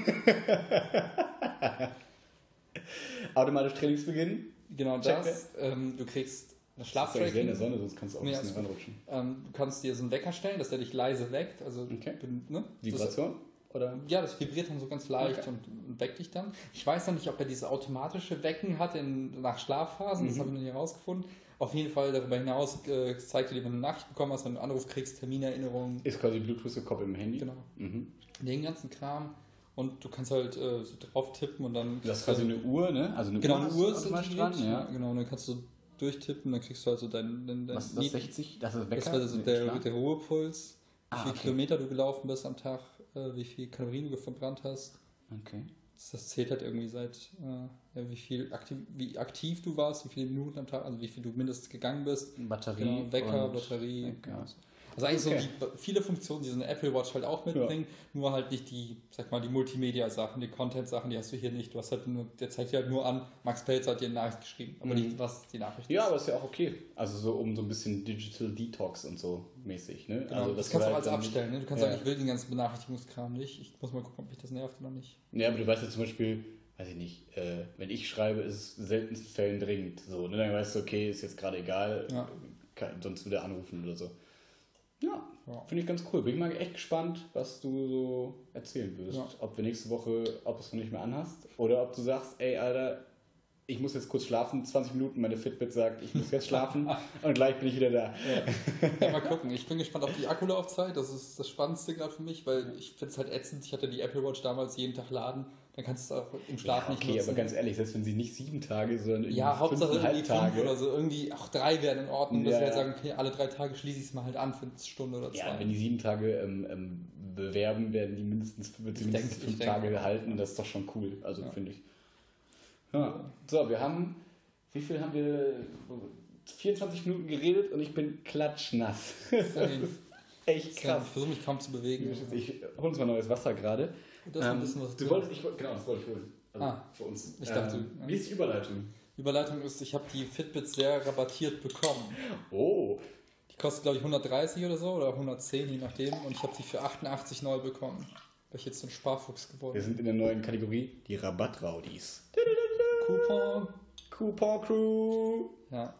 Automatisch Trainingsbeginn. Genau Check das. Ähm, du kriegst eine Das ist ja in der Schlaftracking. Sonne, sonst kannst du auch ein Nee, bisschen alles ranrutschen. Ähm, du kannst dir so einen Wecker stellen, dass der dich leise weckt. Also, Okay. bin- ne? Vibration? Oder? Das, ja, das vibriert dann so ganz leicht Okay. und, und weckt dich dann. Ich weiß noch nicht, ob er dieses automatische Wecken hat in, nach Schlafphasen. Das Mhm. habe ich noch nicht herausgefunden. Auf jeden Fall darüber hinaus äh, zeigt er dir, wenn du eine Nachricht bekommen hast, wenn du einen Anruf kriegst, Terminerinnerungen, Ist quasi Bluetooth gekoppelt im Handy. genau, Mhm. den ganzen Kram. Und du kannst halt äh, so drauf tippen und dann. Das ist quasi eine Uhr, ne? Also eine genau, Uhr eine hast Uhr du ist automatisch integriert. dran, ja. Genau, und dann kannst du durchtippen, dann kriegst du halt so dein. dein, dein Was ist das? Need- sechzig? Das ist Wecker? Das wäre so Nee, der, Schlaf? der Ruhepuls, wie Ah, viele okay. Kilometer du gelaufen bist am Tag, äh, wie viel Kalorien du verbrannt hast. Okay. Das, das zählt halt irgendwie seit, äh, ja, wie viel aktiv, wie aktiv du warst, wie viele Minuten am Tag, also wie viel du mindestens gegangen bist. Batterie. Genau, Wecker, und- Batterie. Wecker. Genau. Also eigentlich Okay. so die, viele Funktionen, die so eine Apple Watch halt auch mitbringt, nur halt nicht die, sag mal, die Multimedia-Sachen, die Content-Sachen, die hast du hier nicht. Du hast halt nur, der zeigt dir halt nur an, Max Pelz hat dir eine Nachricht geschrieben, aber Mhm. nicht, was die Nachricht Ja, ist. aber ist ja auch okay. Also so um so ein bisschen Digital Detox und so mäßig, ne? Genau, also, das dass kannst du auch halt als dann- abstellen. Ne? Du kannst Ja. sagen, ich will den ganzen Benachrichtigungskram nicht. Ich muss mal gucken, ob mich das nervt oder nicht. Ja, aber du weißt ja zum Beispiel, weiß ich nicht, äh, wenn ich schreibe, ist es in seltensten Fällen dringend. So, ne? Dann weißt du, okay, ist jetzt gerade egal, Ja. kann, sonst wieder anrufen oder so. Ja, Ja. finde ich ganz cool. Bin ich mal echt gespannt, was du so erzählen wirst. Ja. Ob wir nächste Woche, ob du es noch nicht mehr anhast oder ob du sagst, ey, Alter, ich muss jetzt kurz schlafen, zwanzig Minuten, meine Fitbit sagt, ich muss jetzt schlafen und gleich bin ich wieder da. Ja. Ja, mal gucken. Ich bin gespannt auf die Akkulaufzeit. Das ist das Spannendste gerade für mich, weil ich finde es halt ätzend. Ich hatte die Apple Watch damals jeden Tag laden. Dann kannst du es auch im Schlaf ja, nicht okay, nutzen. aber ganz ehrlich, selbst wenn sie nicht sieben Tage, sondern irgendwie ja, Hauptsache irgendwie Tage. fünf oder so. Irgendwie auch drei wären in Ordnung, dass Ja. wir halt sagen, okay, alle drei Tage schließe ich es mal halt an für eine Stunde oder zwei. Ja, wenn die sieben Tage ähm, ähm, bewerben, werden die mindestens, wird sie Ich mindestens denke- fünf ich Tage denke. halten. Das ist doch schon cool, also Ja. finde ich. Ja. So, wir haben, wie viel haben wir? vierundzwanzig Minuten geredet und ich bin klatschnass. Das ist echt krass. Ich versuche mich kaum zu bewegen. Ich hole uns mal neues Wasser gerade. Das ist ein bisschen was du drin. wolltest, ich, wollte- genau, das wollte ich holen. Also Ah, für uns. ich dachte, ähm, ja. wie ist die Überleitung? Überleitung ist, ich habe die Fitbit sehr rabattiert bekommen. Oh, Die kostet, glaube ich, hundertdreißig oder so oder hundertzehn, je nachdem. Und ich habe die für achtundachtzig neu bekommen. Weil ich jetzt so ein Sparfuchs geworden wir bin. sind in der neuen Kategorie, die Rabattraudis. Coupon. Coupon Crew. Ja.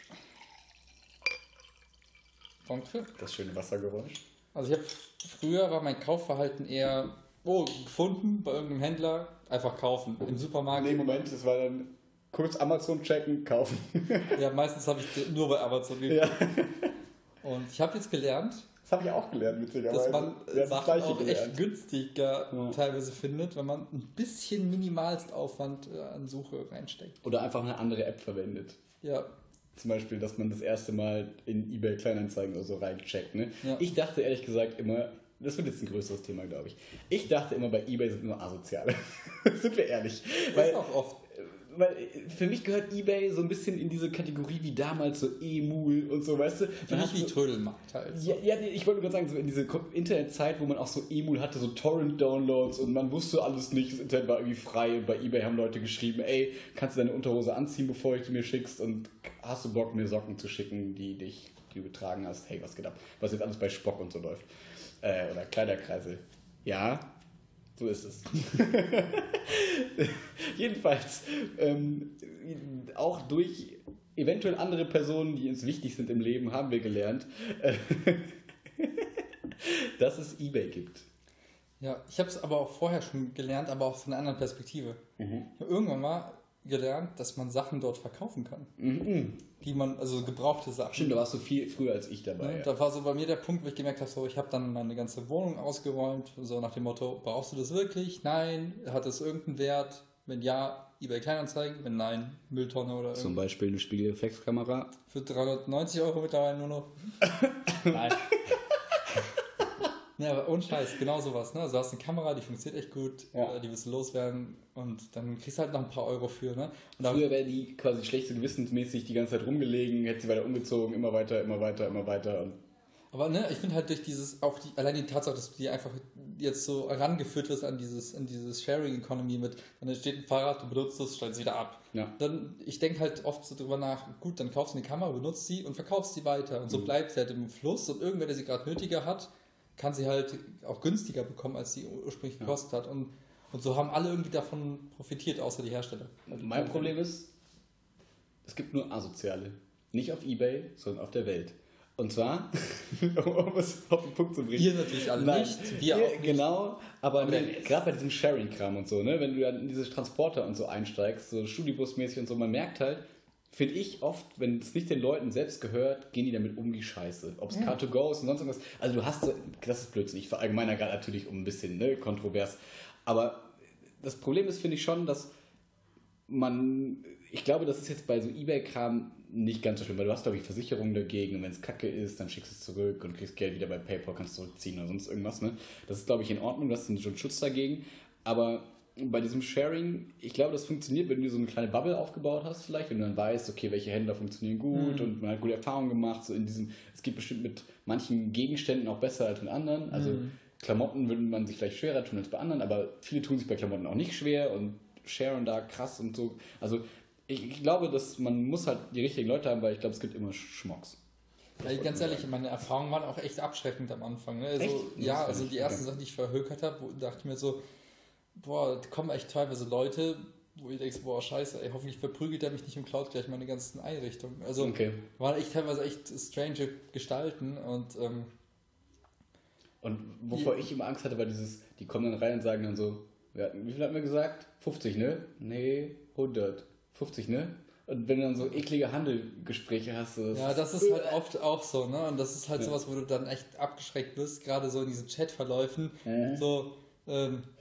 Danke. Das schöne Wassergeräusch. Also ich habe früher war mein Kaufverhalten eher, oh, gefunden bei irgendeinem Händler, einfach kaufen. Im Supermarkt. Nee, Moment, das war dann kurz Amazon checken, kaufen. Ja, meistens habe ich nur bei Amazon gekauft. Ja. Und ich habe jetzt gelernt, Das habe ich auch gelernt, witzigerweise. dass man Wir haben das Sachen Gleiche auch gelernt. echt günstiger Ja. teilweise findet, wenn man ein bisschen minimalst Aufwand äh, an Suche reinsteckt. Oder einfach eine andere App verwendet. Ja, Zum Beispiel, dass man das erste Mal in eBay Kleinanzeigen oder so reincheckt. Ne? Ja. Ich dachte ehrlich gesagt immer, das wird jetzt ein größeres Thema, glaube ich. Ich dachte immer, bei eBay sind nur Asoziale. Sind wir ehrlich. das Weil, ist auch oft. weil für mich gehört eBay so ein bisschen in diese Kategorie wie damals so E-Mul und so, weißt du? Für Man mich hat wie so, Trödelmarkt halt. Ja, ja, nee, ich wollte gerade sagen, so in diese Ko- Internetzeit, wo man auch so E-Mul hatte, so Torrent-Downloads und man wusste alles nicht, das Internet war irgendwie frei und bei eBay haben Leute geschrieben, ey, kannst du deine Unterhose anziehen, bevor ich die mir schickst und hast du Bock, mir Socken zu schicken, die dich, die du getragen hast? Hey, was geht ab? Was jetzt alles bei Spock und so läuft. Äh, oder Kleiderkreisel. Ja, so ist es. Jedenfalls, ähm, auch durch eventuell andere Personen, die uns wichtig sind im Leben, haben wir gelernt, äh, dass es eBay gibt. Ja, ich habe es aber auch vorher schon gelernt, aber auch von einer anderen Perspektive. Mhm. Ich habe irgendwann mal gelernt, dass man Sachen dort verkaufen kann. Mhm. Die man, also gebrauchte Sachen. Stimmt, da warst du viel früher als ich dabei. Ne? Ja. Da war so bei mir der Punkt, wo ich gemerkt habe, so, ich habe dann meine ganze Wohnung ausgeräumt, so nach dem Motto, brauchst du das wirklich? Nein. Hat es irgendeinen Wert? Wenn ja, eBay Kleinanzeigen, wenn nein, Mülltonne oder Zum irgendwas. Beispiel eine Spiegelreflexkamera. Für dreihundertneunzig Euro mittlerweile nur noch. Nein. Ja, aber ohne Scheiß, genau sowas. Ne? Also du hast eine Kamera, die funktioniert echt gut, Ja. äh, die willst du loswerden und dann kriegst du halt noch ein paar Euro für. Ne? Und dann, Früher wäre die quasi schlechte gewissensmäßig die ganze Zeit rumgelegen, hätte sie weiter umgezogen, immer weiter, immer weiter, immer weiter. Und aber ne, ich finde halt durch dieses, auch die, allein die Tatsache, dass du die einfach jetzt so herangeführt wirst an dieses, an dieses Sharing Economy mit, dann steht ein Fahrrad, du benutzt es, stellst es wieder ab. ja. Dann, ich denke halt oft so drüber nach, gut, dann kaufst du eine Kamera, benutzt sie und verkaufst sie weiter. Und so Mhm. bleibt sie halt im Fluss und irgendwer, der sie gerade nötiger hat, kann sie halt auch günstiger bekommen, als sie ursprünglich Ja. gekostet hat. Und, und so haben alle irgendwie davon profitiert, außer die Hersteller. Mein Problem ist, es gibt nur Asoziale. Nicht auf eBay, sondern auf der Welt. Und zwar, um es auf den Punkt zu bringen. Ihr natürlich alle Nein, nicht, wir ihr- auch nicht. Genau, aber Aber der nee, Rest. gerade bei diesem Sharing-Kram und so, ne, wenn du dann in diese Transporter und so einsteigst, so Studibus-mäßig und so, man merkt halt, finde ich oft, wenn es nicht den Leuten selbst gehört, gehen die damit um wie Scheiße. Ob es Ja. Car to go ist und sonst irgendwas. Also du hast, so- das ist Blödsinn, ich verallgemeiner gerade natürlich um ein bisschen ne, kontrovers. Aber das Problem ist, finde ich schon, dass man, ich glaube, das ist jetzt bei so Ebay-Kram nicht ganz so schlimm, weil du hast, glaube ich, Versicherungen dagegen und wenn es kacke ist, dann schickst du es zurück und kriegst Geld wieder bei PayPal, kannst zurückziehen oder sonst irgendwas. Ne? Das ist, glaube ich, in Ordnung, das ist schon Schutz dagegen. Aber bei diesem Sharing, ich glaube, das funktioniert, wenn du so eine kleine Bubble aufgebaut hast, vielleicht, wenn du dann weißt, okay, welche Händler funktionieren gut Mhm. und man hat gute Erfahrungen gemacht. So in diesem, es geht bestimmt mit manchen Gegenständen auch besser als mit anderen. Also Mhm. Klamotten würde man sich vielleicht schwerer tun als bei anderen, aber viele tun sich bei Klamotten auch nicht schwer und sharen da krass und so. Also ich, ich glaube, dass man muss halt die richtigen Leute haben, weil ich glaube, es gibt immer Schmocks. Ja, ganz ehrlich, meine Erfahrungen waren auch echt abschreckend am Anfang. Ne? Also, Echt? ja, Das also kann die ich- ersten okay. Sachen, die ich verhökert habe, wo- dachte ich mir so, boah, da kommen echt teilweise Leute, wo ich denke, so, boah, scheiße, ey, hoffentlich verprügelt er mich nicht und klaut gleich meine ganzen Einrichtungen. Also Okay. waren echt teilweise echt strange Gestalten und ähm, Und wovor ich immer Angst hatte, war dieses, die kommen dann rein und sagen dann so, wir hatten, wie viel hatten wir gesagt? fünfzig, ne? Nee, hundert. fünfzig, ne? Und wenn du dann so eklige Handelgespräche hast, so, ja, das ist halt oft auch so, ne? Und das ist halt Ja. sowas, wo du dann echt abgeschreckt bist, gerade so in diesen Chatverläufen. Mhm. So, ähm,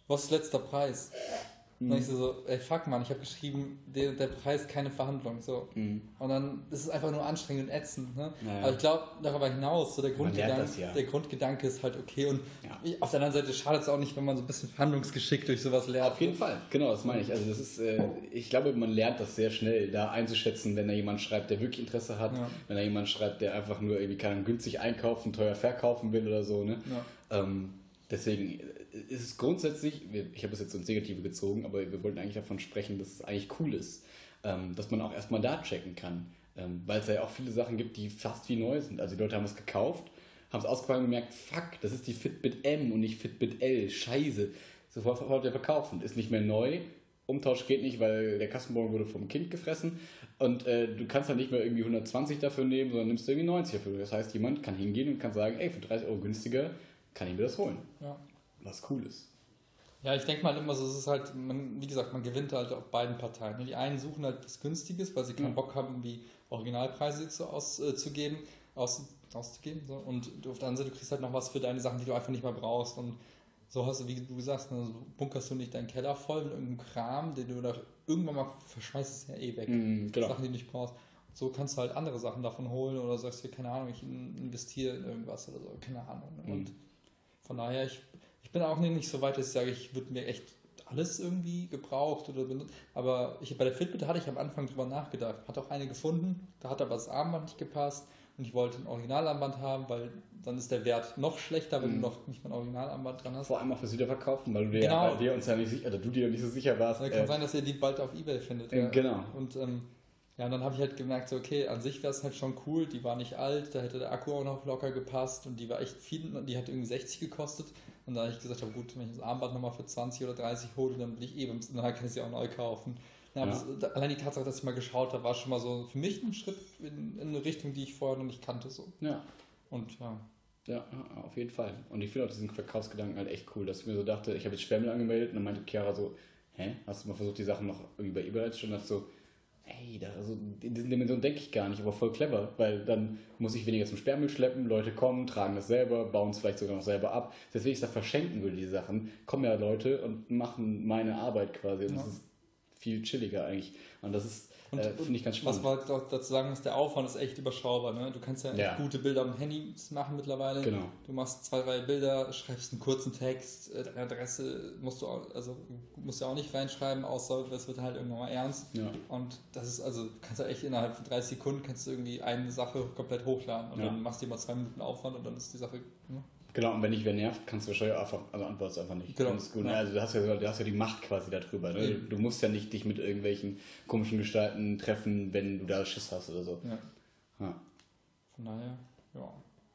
was ist letzter Preis? Und dann ich so, so, ey fuck man, ich habe geschrieben, der, der Preis keine Verhandlung. So. Mhm. Und dann ist es einfach nur anstrengend und ätzend. Ne? Naja. Aber ich glaube, darüber hinaus, so der Grundgedanke, das, ja. der Grundgedanke ist halt okay. Und ja. auf der anderen Seite schadet es auch nicht, wenn man so ein bisschen Verhandlungsgeschick durch sowas lernt. Auf jeden Fall, genau, das meine ich. Also das ist, äh, ich glaube, man lernt das sehr schnell, da einzuschätzen, wenn da jemand schreibt, der wirklich Interesse hat, ja. wenn da jemand schreibt, der einfach nur irgendwie kann günstig einkaufen, teuer verkaufen will oder so. Ne? Ja. Ähm, deswegen ist es grundsätzlich, ich habe es jetzt so ins Negative gezogen, aber wir wollten eigentlich davon sprechen, dass es eigentlich cool ist, ähm, dass man auch erstmal da checken kann, ähm, weil es ja auch viele Sachen gibt, die fast wie neu sind. Also die Leute haben es gekauft, haben es ausgepackt und gemerkt, fuck, das ist die Fitbit M und nicht Fitbit L, scheiße, sofort sofort wieder verkaufen, ist nicht mehr neu, Umtausch geht nicht, weil der Kassenbon wurde vom Kind gefressen und äh, du kannst dann nicht mehr irgendwie hundertzwanzig dafür nehmen, sondern nimmst du irgendwie neunzig dafür. Das heißt, jemand kann hingehen und kann sagen, ey, für dreißig Euro günstiger kann ich mir das holen. Ja. Was cool ist. Ja, ich denke mal immer so, es ist halt, man, wie gesagt, man gewinnt halt auf beiden Parteien. Die einen suchen halt was Günstiges, weil sie keinen Bock haben, irgendwie Originalpreise zu, auszugeben, aus, auszugeben. So. Und auf der anderen Seite, du kriegst halt noch was für deine Sachen, die du einfach nicht mehr brauchst. Und so hast du, wie du sagst, ne, so bunkerst du nicht deinen Keller voll mit irgendeinem Kram, den du da irgendwann mal verschmeißt, ist ja eh weg. Mm, genau. Sachen, die du nicht brauchst. Und so kannst du halt andere Sachen davon holen oder sagst dir, keine Ahnung, ich investiere in irgendwas oder so, keine Ahnung. Mm. Und von daher, ich Ich bin auch nicht so weit, dass ich sage, ich würde mir echt alles irgendwie gebraucht oder benutzt. Aber ich, bei der Fitbit hatte ich am Anfang drüber nachgedacht. Hat auch eine gefunden, da hat aber das Armband nicht gepasst und ich wollte ein Originalarmband haben, weil dann ist der Wert noch schlechter, wenn mhm. du noch nicht mal ein Originalarmband dran hast. Vor allem auch fürs Wiederverkaufen, weil du dir, genau. ja, dir uns ja nicht sicher, oder du dir nicht so sicher warst. Es kann äh, sein, dass ihr die bald auf eBay findet. Äh, ja. Genau. Und ähm, ja, und dann habe ich halt gemerkt, so, okay, an sich wäre es halt schon cool, die war nicht alt, da hätte der Akku auch noch locker gepasst und die war echt viel, die hat irgendwie sechzig gekostet und da habe ich gesagt, gut, wenn ich das Armband nochmal für zwanzig oder dreißig hole, dann will ich eben, dann kann ich sie auch neu kaufen. Ja, ja. Das, allein die Tatsache, dass ich mal geschaut habe, war schon mal so für mich ein Schritt in, in eine Richtung, die ich vorher noch nicht kannte. So. Ja. Und ja. Ja, auf jeden Fall. Und ich finde auch diesen Verkaufsgedanken halt echt cool, dass ich mir so dachte, ich habe jetzt Sperrmüll angemeldet und dann meinte Chiara so, hä, hast du mal versucht, die Sachen noch irgendwie bei eBay zu stellen? Und so, hey, da, also in diesen Dimensionen denke ich gar nicht, aber voll clever, weil dann muss ich weniger zum Sperrmüll schleppen, Leute kommen, tragen das selber, bauen es vielleicht sogar noch selber ab. Deswegen ich das verschenken würde, die Sachen, kommen ja Leute und machen meine Arbeit quasi und ja. Das ist viel chilliger eigentlich. Und das ist, äh, finde ich ganz spannend. Was wir dazu sagen muss, der Aufwand ist echt überschaubar. Ne? Du kannst ja, ja. gute Bilder mit Handys machen mittlerweile. Genau. Du machst zwei, drei Bilder, schreibst einen kurzen Text, deine Adresse musst du auch, also musst du auch nicht reinschreiben, außer das wird halt irgendwann mal ernst. Ja. Und das ist, also du kannst ja echt innerhalb von dreißig Sekunden kannst du irgendwie eine Sache komplett hochladen und ja. dann machst du immer zwei Minuten Aufwand und dann ist die Sache. Ne? Genau, und wenn dich wer nervt, kannst du wahrscheinlich einfach, also antwortest du einfach nicht. Genau. Das ist gut. Ja. Also du hast, ja, du hast ja die Macht quasi darüber. Ne? Du musst ja nicht dich mit irgendwelchen komischen Gestalten treffen, wenn du da Schiss hast oder so. Ja. Ja. Von daher, ja.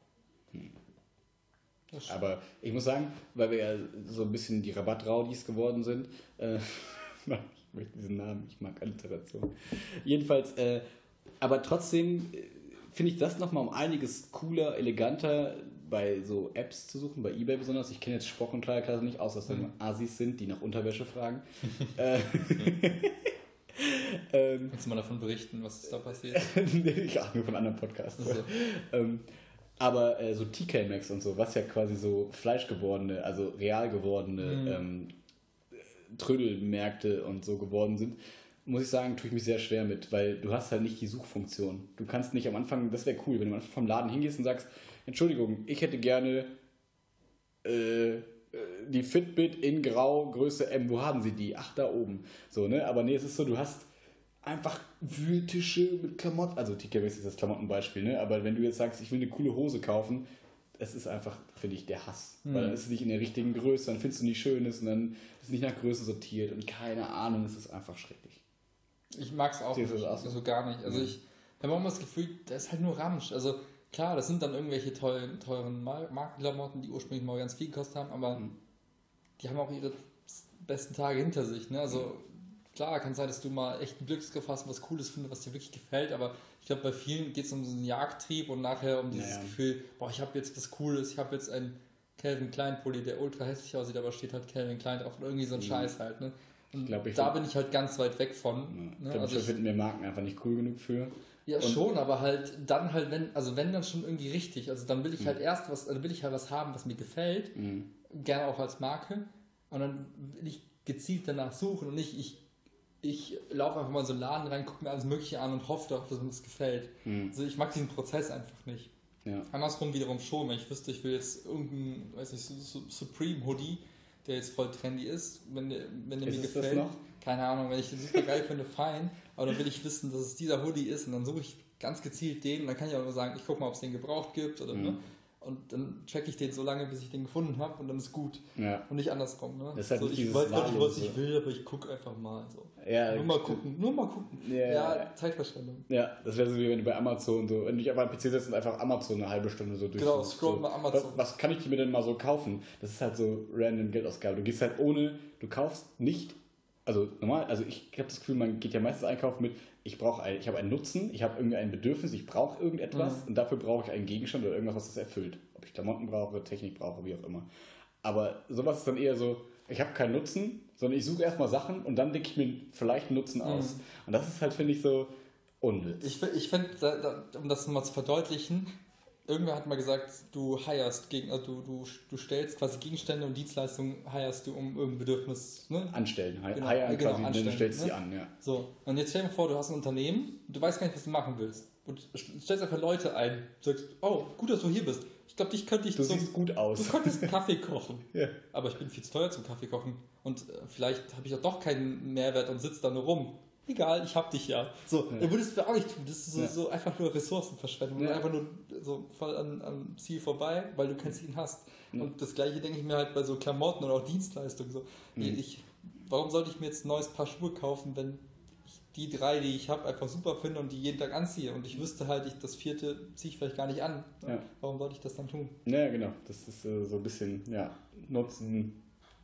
Hm. Aber ich muss sagen, weil wir ja so ein bisschen die Rabattraudis geworden sind, äh, ich möchte diesen Namen, ich mag Alliteration. Jedenfalls, äh, aber trotzdem finde ich das nochmal um einiges cooler, eleganter, bei so Apps zu suchen, bei eBay besonders. Ich kenne jetzt Spock und Kleiderklasse nicht, außer dass da mhm. Asis sind, die nach Unterwäsche fragen. äh, ähm, Kannst du mal davon berichten, was ist da passiert? Ja, nur von anderen Podcasts. Also. ähm, aber äh, so T K Maxx und so, was ja quasi so fleischgewordene, also real gewordene mhm. ähm, Trödelmärkte und so geworden sind, muss ich sagen, tue ich mich sehr schwer mit, weil du hast halt nicht die Suchfunktion. Du kannst nicht am Anfang, das wäre cool, wenn du am Anfang vom Laden hingehst und sagst, Entschuldigung, ich hätte gerne äh, die Fitbit in Grau, Größe M, wo haben Sie die? Ach, da oben. So, ne? Aber nee, es ist so, du hast einfach Wühltische mit Klamotten, also T K Maxx ist das Klamottenbeispiel, ne? Aber wenn du jetzt sagst, ich will eine coole Hose kaufen, es ist einfach, finde ich, der Hass. Mhm. Weil dann ist es nicht in der richtigen Größe, dann findest du nicht Schönes und dann ist es nicht nach Größe sortiert und keine Ahnung, es ist einfach schrecklich. Ich mag es auch, nicht, auch so? so gar nicht. Also mhm. ich habe auch immer das Gefühl, das ist halt nur Ramsch. Also klar, das sind dann irgendwelche teuren, teuren Markenklamotten, die ursprünglich mal ganz viel gekostet haben, aber mhm. die haben auch ihre besten Tage hinter sich. Ne? Also mhm. klar, kann sein, dass du mal echt einen Glücksgriff hast und was Cooles findest, was dir wirklich gefällt, aber ich glaube, bei vielen geht es um so einen Jagdtrieb und nachher um dieses naja. Gefühl, boah, ich habe jetzt was Cooles, ich habe jetzt einen Calvin Klein Pulli, der ultra hässlich aussieht, aber steht halt Calvin Klein drauf und irgendwie so ein mhm. Scheiß halt. Ne? Und ich glaub, ich da bin ich halt ganz weit weg von. Ja. Ne? Ich glaube, also da finden mir Marken einfach nicht cool genug für. Ja, und schon, aber halt dann halt, wenn, also wenn dann schon irgendwie richtig, also dann will ich halt mhm. erst was, dann will ich halt was haben, was mir gefällt, mhm. gerne auch als Marke, Und dann will ich gezielt danach suchen und nicht, ich, ich laufe einfach mal in so einen Laden rein, gucke mir alles Mögliche an und hoffe darauf, dass mir das gefällt. Mhm. Also ich mag diesen Prozess einfach nicht. Ja. Andersrum wiederum schon, wenn ich wüsste, ich will jetzt irgendeinen, weiß nicht, Supreme Hoodie, der jetzt voll trendy ist, wenn der, wenn der mir gefällt. Das noch? Keine Ahnung, wenn ich den super geil finde, fein, aber dann will ich wissen, dass es dieser Hoodie ist und dann suche ich ganz gezielt den und dann kann ich auch nur sagen, ich gucke mal, ob es den gebraucht gibt oder mhm. ne? Und dann check ich den so lange, bis ich den gefunden habe und dann ist gut. Ja. Und nicht andersrum. Ne? Das ist halt so, ich weiß gar nicht, was ich will, aber ich gucke einfach mal. So. Ja, nur mal gucken, nur mal gucken. Ja, ja Zeitverschwendung. Ja, das wäre so wie wenn du bei Amazon so, wenn du dich einfach am P C setzt und einfach Amazon eine halbe Stunde so durch. Genau, scroll so, mal Amazon. Was, was kann ich mir denn mal so kaufen? Das ist halt so random Geldausgabe. Du gehst halt ohne, du kaufst nicht, also normal, also ich habe das Gefühl, man geht ja meistens einkaufen mit, ich brauche ein, ich habe einen Nutzen, ich habe irgendwie ein Bedürfnis, ich brauche irgendetwas mhm. und dafür brauche ich einen Gegenstand oder irgendwas, was das erfüllt. Ob ich Klamotten brauche, Technik brauche, wie auch immer. Aber sowas ist dann eher so, ich habe keinen Nutzen, sondern ich suche erstmal Sachen und dann denke ich mir vielleicht einen Nutzen aus. Mhm. Und das ist halt, finde ich, so unnütz. Ich, ich finde, um das mal zu verdeutlichen, irgendwer hat mal gesagt, du hirest, gegen, also du, du, du stellst quasi Gegenstände und Dienstleistungen hirest du um irgendein Bedürfnis. Ne? Anstellen, hi, genau, hiren genau, quasi, anstellen, du stellst ne? sie an. Ja. So, und jetzt stell dir vor, du hast ein Unternehmen, du weißt gar nicht, was du machen willst. Und stellst einfach Leute ein, sagst, oh, gut, dass du hier bist. Ich glaube, dich könnte ich Du zum, siehst gut aus. Du könntest einen Kaffee kochen. Ja. Aber ich bin viel zu teuer zum Kaffee kochen. Und äh, vielleicht habe ich ja doch keinen Mehrwert und sitze da nur rum. Egal, ich hab dich ja. So, ja. würdest du auch nicht tun. Das ist so, ja. so einfach nur Ressourcenverschwendung. Ja. Einfach nur so voll an, am Ziel vorbei, weil du kein Ziel hast. Ja. Und das Gleiche denke ich mir halt bei so Klamotten oder auch Dienstleistungen. So. Mhm. Ich, warum sollte ich mir jetzt ein neues Paar Schuhe kaufen, wenn ich die drei, die ich habe, einfach super finde und die jeden Tag anziehe? Und ich wüsste halt, ich, das vierte ziehe ich vielleicht gar nicht an. Ja. Warum sollte ich das dann tun? Ja, genau. Das ist äh, so ein bisschen ja, Nutzen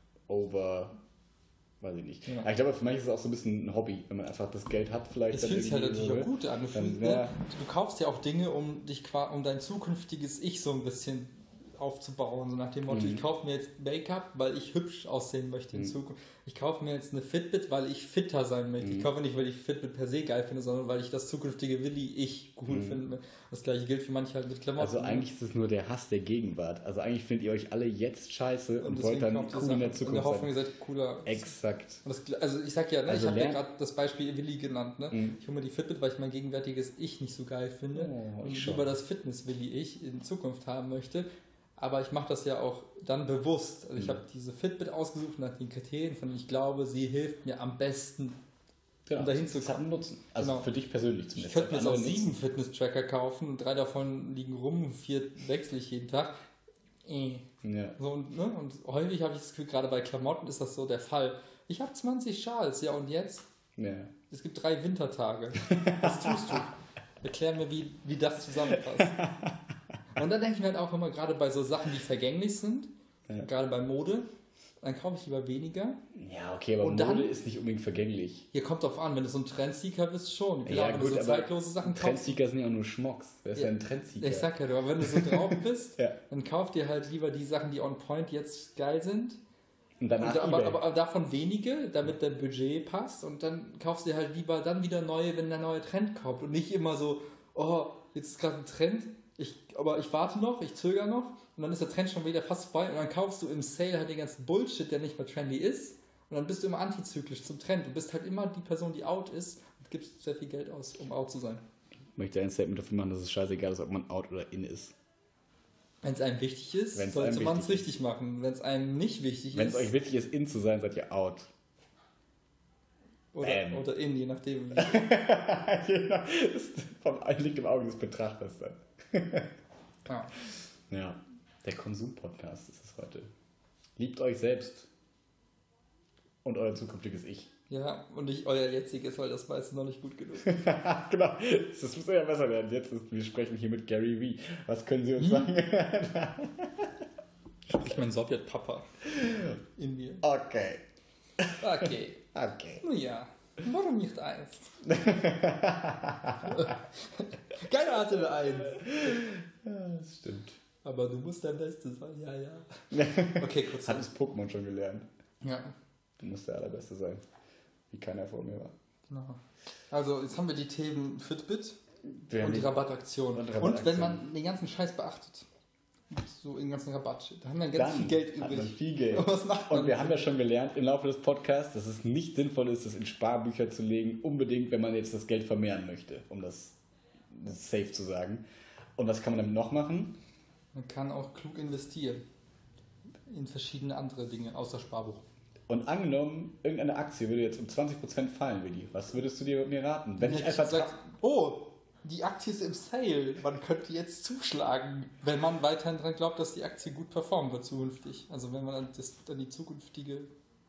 over... Weiß ich nicht. Ja. Aber ich glaube, für manche ist es auch so ein bisschen ein Hobby, wenn man einfach das Geld hat, vielleicht. Es fühlt sich halt natürlich auch gut an. Du, fühlst, ja. ne? Du kaufst ja auch Dinge, um dich um dein zukünftiges Ich so ein bisschen aufzubauen. So nach dem Motto, mhm. ich kaufe mir jetzt Make-up, weil ich hübsch aussehen möchte in mhm. Zukunft. Ich kaufe mir jetzt eine Fitbit, weil ich fitter sein möchte. Mhm. Ich kaufe nicht, weil ich Fitbit per se geil finde, sondern weil ich das zukünftige Willi-Ich cool mhm. finde. Das gleiche gilt für manche halt mit Klamotten. Also eigentlich ist es nur der Hass der Gegenwart. Also eigentlich findet ihr euch alle jetzt scheiße und, und wollt dann cool in der Zukunft sein. In der Hoffnung, ihr seid cooler. Exakt. Das, also ich sag ja, ne, also ich habe ja gerade das Beispiel Willi genannt. Ne? Mhm. Ich hole mir die Fitbit, weil ich mein gegenwärtiges Ich nicht so geil finde. Oh, und über das Fitness-Willi-Ich in Zukunft haben möchte. Aber ich mache das ja auch dann bewusst. Also ich mhm. habe diese Fitbit ausgesucht nach den Kriterien, von denen ich glaube, sie hilft mir am besten, genau, um dahin zu kommen. Das hat einen Nutzen. Also genau. für dich persönlich zumindest. Ich könnte mir jetzt auch sieben Fitness-Tracker kaufen und drei davon liegen rum, vier wechsle ich jeden Tag. Äh. Ja. So, und, ne? und häufig habe ich das Gefühl, gerade bei Klamotten ist das so der Fall. Ich habe zwanzig Schals, ja und jetzt? Ja. Es gibt drei Wintertage. Was tust du? Erklär mir, wie, wie das zusammenpasst. Und dann denke ich mir halt auch immer, gerade bei so Sachen, die vergänglich sind, ja. gerade bei Mode, dann kaufe ich lieber weniger. Ja, okay, aber und Mode dann, ist nicht unbedingt vergänglich. Hier kommt drauf an, wenn du so ein Trendseeker bist, schon. Klar, ja, wenn gut, du so zeitlose Sachen kaufst. Trendseeker sind ja auch nur Schmocks. Wer ist ja ein Trendseeker? Ich sag ja, aber wenn du so drauf bist, ja. dann kauf dir halt lieber die Sachen, die on point jetzt geil sind. Und danach und, aber, aber, aber davon wenige, damit dein Budget passt. Und dann kaufst du dir halt lieber dann wieder neue, wenn der neue Trend kommt. Und nicht immer so, oh, jetzt ist gerade ein Trend. Ich, aber ich warte noch, ich zögere noch und dann ist der Trend schon wieder fast vorbei und dann kaufst du im Sale halt den ganzen Bullshit, der nicht mehr trendy ist und dann bist du immer antizyklisch zum Trend. Du bist halt immer die Person, die out ist und gibst sehr viel Geld aus, um out zu sein. Ich möchte ein Statement dafür machen, dass es scheißegal ist, ob man out oder in ist. Wenn es einem wichtig ist, Wenn's sollte man es richtig machen. Wenn es einem nicht wichtig Wenn's ist... Wenn es euch wichtig ist, in zu sein, seid ihr out. Oder, ähm. oder in, je nachdem. Genau. Vom liegt im Auge des Betrachters dann. Ja. Ja, der Konsum-Podcast ist es heute. Liebt euch selbst und euer zukünftiges Ich. Ja, und nicht euer jetziges, weil das meiste noch nicht gut genug. Genau, das muss ja besser werden. Jetzt ist, wir sprechen hier mit Gary Vee. Was können Sie uns hm? sagen? Sprich mein Sowjet-Papa in mir. Okay. Okay. Okay. Nun ja, warum nicht eins? Keiner hatte eine Eins. Ja, das stimmt. Aber du musst der Beste sein, ja, ja. Okay, kurz. Hat das Pokémon schon gelernt. Ja. Du musst der Allerbeste sein. Wie keiner vor mir war. Genau. Also, jetzt haben wir die Themen Fitbit wir und die Rabattaktion. Und, Rabattaktion. Und wenn man den ganzen Scheiß beachtet, So in ganzen Rabatt. Da haben wir ganz dann viel Geld übrig. Hat man viel Geld. Und, was macht man und wir haben ja schon gelernt im Laufe des Podcasts, dass es nicht sinnvoll ist, das in Sparbücher zu legen, unbedingt, wenn man jetzt das Geld vermehren möchte, um das, das safe zu sagen. Und was kann man damit noch machen? Man kann auch klug investieren in verschiedene andere Dinge außer Sparbuch. Und angenommen, irgendeine Aktie würde jetzt um zwanzig Prozent fallen, Willi. Was würdest du dir mir raten? Wenn ich ich einfach sag, oh, die Aktie ist im Sale, man könnte jetzt zuschlagen, wenn man weiterhin daran glaubt, dass die Aktie gut performen wird zukünftig. Also wenn man an, das, an die zukünftige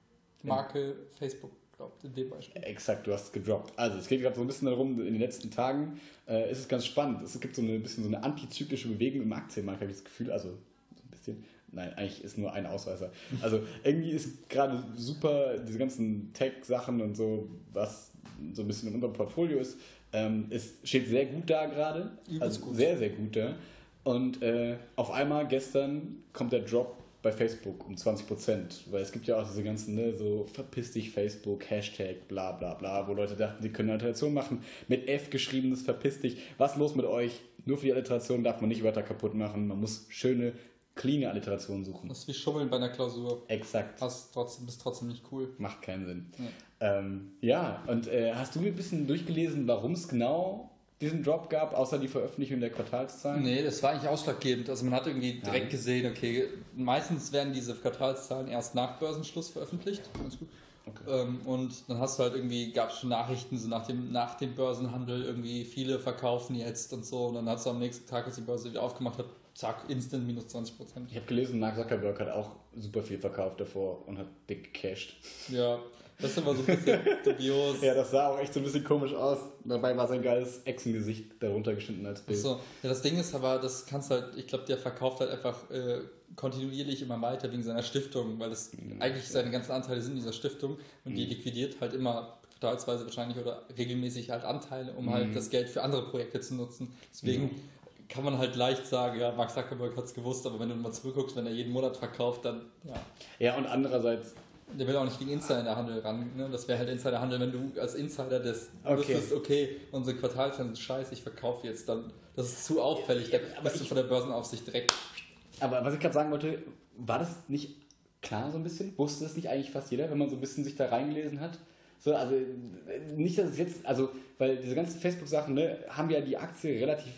Marke ja. Facebook glaubt, in dem Beispiel. Exakt, du hast es gedroppt. Also es geht gerade so ein bisschen darum, in den letzten Tagen äh, ist es ganz spannend. Es gibt so ein bisschen so eine antizyklische Bewegung im Aktienmarkt, habe ich das Gefühl. Also so ein bisschen... Nein, eigentlich ist nur ein Ausreißer. Also irgendwie ist gerade super, diese ganzen Tech-Sachen und so, was so ein bisschen in unserem Portfolio ist, ähm, es steht sehr gut da gerade. Also gut. Sehr, sehr gut da. Und äh, auf einmal gestern kommt der Drop bei Facebook um zwanzig Prozent. Weil es gibt ja auch diese ganzen, ne, so verpiss dich Facebook, Hashtag, bla bla bla, wo Leute dachten, sie können eine Alliteration machen. Mit F geschriebenes verpiss dich. Was ist los mit euch? Nur für die Alliteration darf man nicht Wörter kaputt machen. Man muss schöne cleane Alliteration suchen. Das ist wie Schummeln bei einer Klausur. Exakt. Hast trotzdem, bist trotzdem nicht cool. Macht keinen Sinn. Ja, ähm, ja und äh, hast du mir ein bisschen durchgelesen, warum es genau diesen Drop gab, außer die Veröffentlichung der Quartalszahlen? Nee, das war eigentlich ausschlaggebend. Also man hat irgendwie direkt ja. gesehen, okay, meistens werden diese Quartalszahlen erst nach Börsenschluss veröffentlicht. Ganz gut. Okay. Ähm, und dann hast du halt irgendwie, gab es schon Nachrichten, so nach dem, nach dem Börsenhandel, irgendwie viele verkaufen jetzt und so. Und dann hast du am nächsten Tag, als die Börse wieder aufgemacht hat, zack, instant minus zwanzig Prozent. Ich habe gelesen, Mark Zuckerberg hat auch super viel verkauft davor und hat dick gecasht. Ja, das ist immer so ein bisschen dubios. Ja, das sah auch echt so ein bisschen komisch aus. Dabei war sein geiles Echsengesicht darunter geschnitten als Bild. Achso, ja, das Ding ist aber, das kannst halt, ich glaube, der verkauft halt einfach äh, kontinuierlich immer weiter wegen seiner Stiftung, weil das mhm. eigentlich seine ganzen Anteile sind in dieser Stiftung und mhm. die liquidiert halt immer quartalsweise wahrscheinlich oder regelmäßig halt Anteile, um mhm. halt das Geld für andere Projekte zu nutzen. Deswegen mhm. kann man halt leicht sagen, ja, Mark Zuckerberg hat es gewusst, aber wenn du mal zurückguckst, wenn er jeden Monat verkauft, dann, ja. Ja, und andererseits... Der will auch nicht gegen Insiderhandel ran, ne? Das wäre halt Insiderhandel, wenn du als Insider das okay. wüsstest, okay, unsere Quartalszahlen sind scheiße, ich verkaufe jetzt, dann, das ist zu auffällig, da aber bist du von der Börsenaufsicht direkt... Aber was ich gerade sagen wollte, war das nicht klar so ein bisschen? Wusste das nicht eigentlich fast jeder, wenn man so ein bisschen sich da reingelesen hat? So, also nicht, dass es jetzt, also, weil diese ganzen Facebook-Sachen, ne, haben ja die Aktie relativ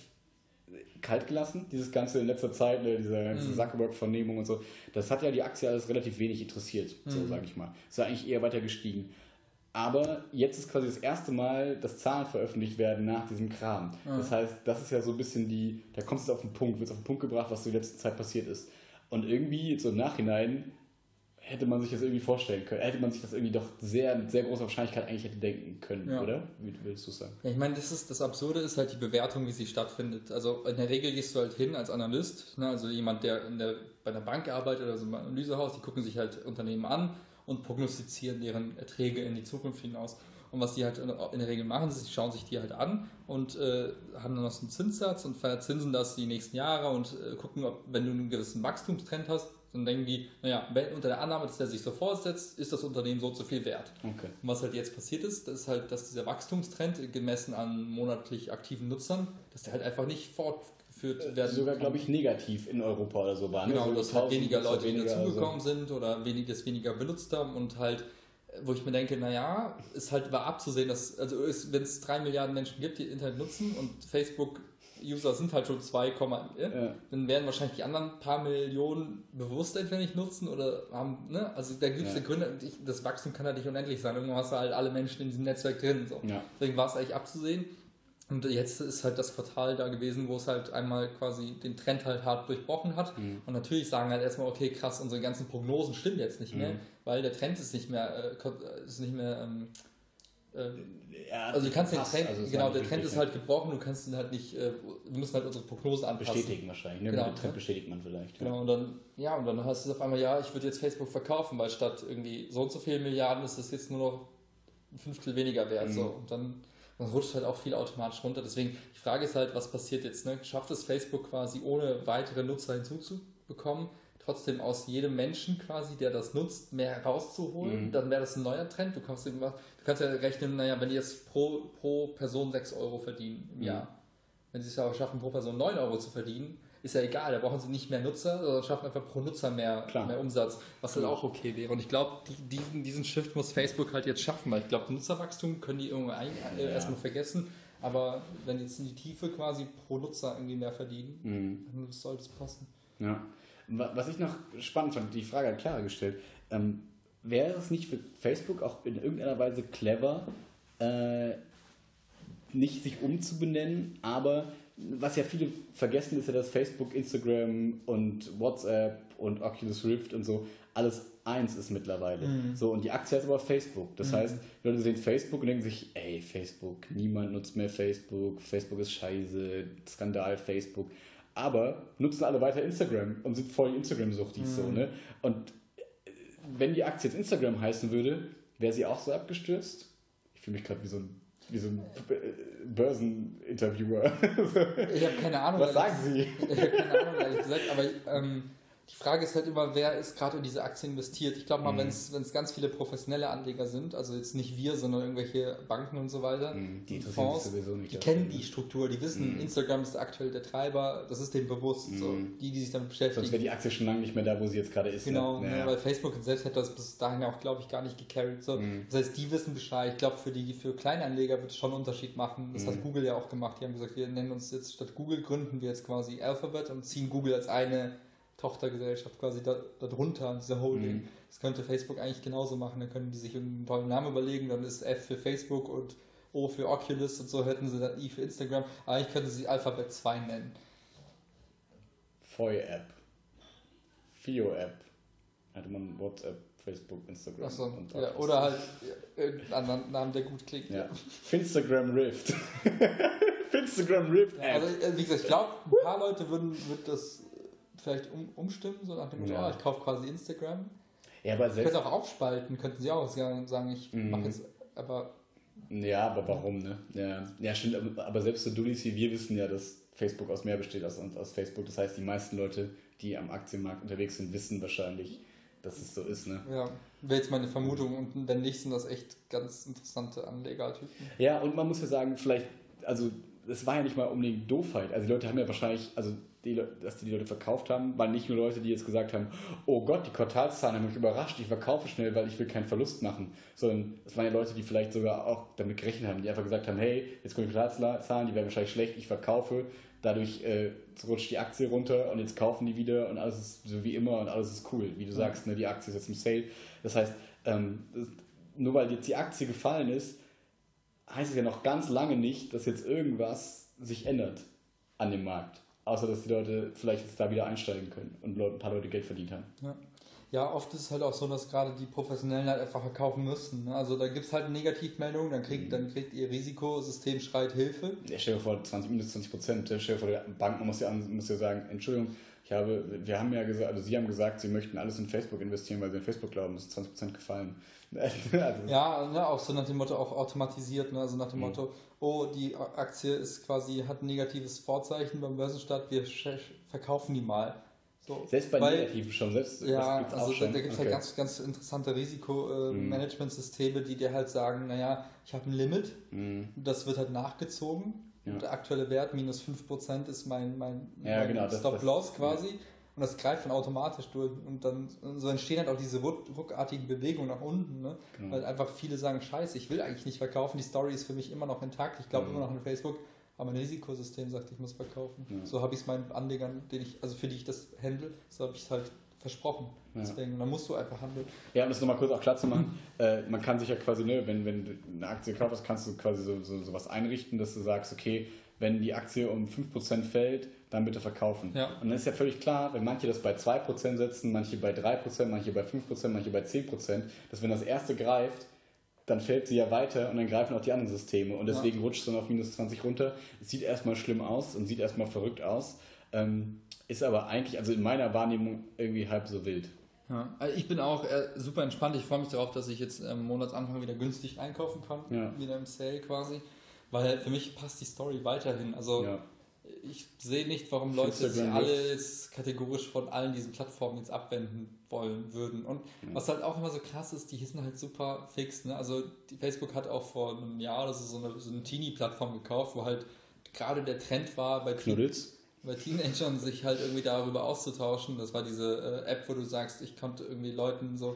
kalt gelassen, dieses ganze in letzter Zeit, ne, diese ganze mhm. Zuckerberg-Vernehmung und so, das hat ja die Aktie alles relativ wenig interessiert, so mhm. sage ich mal. Ist ja eigentlich eher weiter gestiegen. Aber jetzt ist quasi das erste Mal, dass Zahlen veröffentlicht werden nach diesem Kram. Mhm. Das heißt, das ist ja so ein bisschen die, da kommst du auf den Punkt, wird auf den Punkt gebracht, was so in letzter Zeit passiert ist. Und irgendwie, so im Nachhinein, hätte man sich das irgendwie vorstellen können, hätte man sich das irgendwie doch sehr, mit sehr großer Wahrscheinlichkeit eigentlich hätte denken können, ja. oder? Wie würdest du sagen? Ja, ich meine, das, ist, das Absurde ist halt die Bewertung, wie sie stattfindet. Also in der Regel gehst du halt hin als Analyst, ne? Also jemand, der, in der bei einer Bank arbeitet oder so einem Analysehaus, die gucken sich halt Unternehmen an und prognostizieren deren Erträge in die Zukunft hinaus. Und was die halt in der Regel machen, ist, sie schauen sich die halt an und äh, haben dann noch so einen Zinssatz und verzinsen das die nächsten Jahre und äh, gucken, ob, wenn du einen gewissen Wachstumstrend hast, dann denken die, naja, wenn unter der Annahme, dass der sich so fortsetzt, ist das Unternehmen so zu viel wert. Okay. Und was halt jetzt passiert ist, das ist halt, dass dieser Wachstumstrend gemessen an monatlich aktiven Nutzern, dass der halt einfach nicht fortgeführt werden Sogar, glaube ich, negativ in Europa oder so war. Genau, ne? dass halt weniger Leute weniger dazugekommen also. sind oder wenig, das weniger benutzt haben und halt, wo ich mir denke, naja, ist halt war abzusehen, dass, also wenn es drei Milliarden Menschen gibt, die Internet nutzen und Facebook User sind halt schon zwei, ja. dann werden wahrscheinlich die anderen paar Millionen bewusst entweder nicht nutzen oder haben, ne, also da gibt es ja. Gründe, das Wachstum kann halt nicht unendlich sein, irgendwann hast du halt alle Menschen in diesem Netzwerk drin, so. Ja. Deswegen war es eigentlich abzusehen und jetzt ist halt das Quartal da gewesen, wo es halt einmal quasi den Trend halt hart durchbrochen hat mhm. und natürlich sagen halt erstmal, okay, krass, unsere ganzen Prognosen stimmen jetzt nicht mehr, mhm. weil der Trend ist nicht mehr, äh, ist nicht mehr, ähm, Ja, also du kannst den Trend, also genau, der Trend ist halt gebrochen, du kannst ihn halt nicht, äh, wir müssen halt unsere Prognosen anpassen. Bestätigen wahrscheinlich, ne? Genau, Den Trend bestätigt man vielleicht. Genau, ja. und dann, ja, und dann heißt es auf einmal, ja, ich würde jetzt Facebook verkaufen, weil statt irgendwie so und so viele Milliarden ist das jetzt nur noch ein Fünftel weniger wert, mhm. so, und dann, dann rutscht halt auch viel automatisch runter, deswegen, die Frage ist halt, was passiert jetzt, ne? Schafft es Facebook quasi ohne weitere Nutzer hinzuzubekommen, trotzdem aus jedem Menschen quasi, der das nutzt, mehr rauszuholen, mhm. dann wäre das ein neuer Trend. Du kannst, du kannst ja rechnen, naja, wenn die jetzt pro, pro Person sechs Euro verdienen im mhm. Jahr, wenn sie es aber schaffen, pro Person neun Euro zu verdienen, ist ja egal, da brauchen sie nicht mehr Nutzer, sondern schaffen einfach pro Nutzer mehr, mehr Umsatz, was halt auch okay wäre. Und ich glaube, die, diesen, diesen Shift muss Facebook halt jetzt schaffen, weil ich glaube, Nutzerwachstum können die irgendwie ein, äh, ja. erstmal vergessen, aber wenn jetzt in die Tiefe quasi pro Nutzer irgendwie mehr verdienen, mhm. dann sollte es passen. Ja. Was ich noch spannend fand, die Frage hat Clara gestellt, ähm, wäre es nicht für Facebook auch in irgendeiner Weise clever, äh, nicht sich umzubenennen, aber was ja viele vergessen, ist ja, dass Facebook, Instagram und WhatsApp und Oculus Rift und so alles eins ist mittlerweile. Mhm. So, und die Aktie heißt aber Facebook. Das mhm. heißt, die Leute sehen Facebook und denken sich, ey, Facebook, niemand nutzt mehr Facebook, Facebook ist scheiße, Skandal Facebook. Aber nutzen alle weiter Instagram und sind voll Instagram-suchtig mhm. so, ne? Und wenn die Aktie jetzt Instagram heißen würde, wäre sie auch so abgestürzt? Ich fühle mich gerade wie so ein wie so ein Börseninterviewer. Ich habe keine Ahnung. Was sagen Sie? Ich habe keine Ahnung, ehrlich gesagt, aber ähm, die Frage ist halt immer, wer ist gerade in diese Aktie investiert. Ich glaube mal, mhm. wenn es ganz viele professionelle Anleger sind, also jetzt nicht wir, sondern irgendwelche Banken und so weiter, mhm. die Fonds, sowieso nicht die kennen die Struktur, die wissen, mhm. Instagram ist aktuell der Treiber, das ist denen bewusst, mhm. so, die, die sich damit beschäftigen. Sonst wäre die Aktie schon lange nicht mehr da, wo sie jetzt gerade ist. Genau, ne? Ja, ja. weil Facebook selbst hätte das bis dahin auch, glaube ich, gar nicht gecarried. So. Mhm. Das heißt, die wissen Bescheid. Ich glaube, für die für Kleinanleger wird es schon einen Unterschied machen. Das mhm. hat Google ja auch gemacht. Die haben gesagt, wir nennen uns jetzt statt Google, gründen wir jetzt quasi Alphabet und ziehen Google als eine Tochtergesellschaft quasi da, darunter an dieser Holding. Mhm. Das könnte Facebook eigentlich genauso machen. Dann können die sich einen tollen Namen überlegen, dann ist F für Facebook und O für Oculus und so, hätten sie dann I für Instagram. Eigentlich könnten sie Alphabet zwei nennen. Feu-App. Fio-App. Hatte man WhatsApp, Facebook, Instagram. Achso, und ja, oder halt ja, irgendeinen anderen Namen, der gut klingt. Ja. Finstagram Rift. Finstagram Rift App. Also, wie gesagt, ich glaube, ein paar Leute würden, würden das vielleicht um, umstimmen, so nach dem Motto, ja. oh, ich kaufe quasi Instagram. Ja, aber selbst... Könnte auch aufspalten, könnten sie auch sagen, ich mm. mache jetzt, aber... Ja, aber warum, ne? Ja, ja, stimmt, aber selbst so Dullis wie wir wissen ja, dass Facebook aus mehr besteht als aus Facebook. Das heißt, die meisten Leute, die am Aktienmarkt unterwegs sind, wissen wahrscheinlich, dass es so ist, ne? Ja, wäre jetzt meine Vermutung und wenn nicht, sind das echt ganz interessante Anlegertypen. Ja, und man muss ja sagen, vielleicht, also es war ja nicht mal unbedingt Doofheit. Also die Leute haben ja wahrscheinlich, also die, dass die, die Leute verkauft haben, waren nicht nur Leute, die jetzt gesagt haben, oh Gott, die Quartalszahlen haben mich überrascht, ich verkaufe schnell, weil ich will keinen Verlust machen. Sondern es waren ja Leute, die vielleicht sogar auch damit gerechnet haben, die einfach gesagt haben, hey, jetzt kommen die Quartalszahlen, die werden wahrscheinlich schlecht, ich verkaufe, dadurch äh, rutscht die Aktie runter und jetzt kaufen die wieder und alles ist so wie immer und alles ist cool. Wie du sagst, ne, die Aktie ist jetzt im Sale. Das heißt, ähm, das, nur weil jetzt die Aktie gefallen ist, heißt es ja noch ganz lange nicht, dass jetzt irgendwas sich ändert an dem Markt. Außer, dass die Leute vielleicht jetzt da wieder einsteigen können und ein paar Leute Geld verdient haben. Ja, ja, oft ist es halt auch so, dass gerade die Professionellen halt einfach verkaufen müssen. Ne? Also da gibt es halt Negativmeldungen, dann kriegt, mhm. dann kriegt ihr Risikosystem schreit Hilfe. Ja, stell dir vor, zwanzig, minus zwanzig Prozent. Stell dir vor, der Bank, man muss ja, muss ja sagen, Entschuldigung, ich habe, wir haben ja gesagt, also Sie haben gesagt, Sie möchten alles in Facebook investieren, weil Sie in Facebook glauben, es ist zwanzig Prozent gefallen. Also ja, ne, auch so nach dem Motto, auch automatisiert, ne? Also nach dem mhm. Motto, oh, die Aktie ist quasi, hat ein negatives Vorzeichen beim Börsenstart, wir verkaufen die mal. So, selbst bei weil, Negativen schon, selbst ja, also auch schon. Da gibt es okay. halt ganz, ganz interessante Risikomanagementsysteme, die dir halt sagen, naja, ich habe ein Limit, mhm. das wird halt nachgezogen. Ja. Der aktuelle Wert, minus fünf Prozent, ist mein, mein, ja, mein genau, Stop-Loss quasi. Ja. Und das greift dann automatisch durch. Und dann und so entstehen halt auch diese ruckartigen Bewegungen nach unten. Ne? Genau. Weil einfach viele sagen, scheiße, ich will eigentlich nicht verkaufen. Die Story ist für mich immer noch intakt. Ich glaube mhm. immer noch an Facebook. Aber mein Risikosystem sagt, ich muss verkaufen. Ja. So habe ich es meinen Anlegern, den ich, also für die ich das handle, so habe ich es halt versprochen. Ja. Deswegen, dann musst du einfach handeln. Ja, um das nochmal kurz auch klar zu machen, äh, man kann sich ja quasi, ne, wenn, wenn du eine Aktie kaufst, kannst du quasi so, so, so was einrichten, dass du sagst, okay, wenn die Aktie um fünf Prozent fällt, dann bitte verkaufen. Ja. Und dann ist ja völlig klar, wenn manche das bei zwei Prozent setzen, manche bei drei Prozent, manche bei fünf Prozent, manche bei zehn Prozent, dass wenn das erste greift, dann fällt sie ja weiter und dann greifen auch die anderen Systeme. Und deswegen ja. rutscht es dann auf minus zwanzig runter. Es sieht erstmal schlimm aus und sieht erstmal verrückt aus. Ähm, ist aber eigentlich, also in meiner Wahrnehmung, irgendwie halb so wild. Ja. Also ich bin auch äh, super entspannt. Ich freue mich darauf, dass ich jetzt am Monatsanfang wieder günstig einkaufen kann. Ja. Wieder im Sale quasi. Weil für mich passt die Story weiterhin. Also ja. ich sehe nicht, warum Leute sich alle jetzt kategorisch von allen diesen Plattformen jetzt abwenden wollen würden. Und ja. was halt auch immer so krass ist, die sind halt super fix. Ne? Also die Facebook hat auch vor einem Jahr oder so, so eine, so eine Teenie-Plattform gekauft, wo halt gerade der Trend war bei Knuddels. bei Teenagern sich halt irgendwie darüber auszutauschen. Das war diese äh, App, wo du sagst, ich konnte irgendwie Leuten so,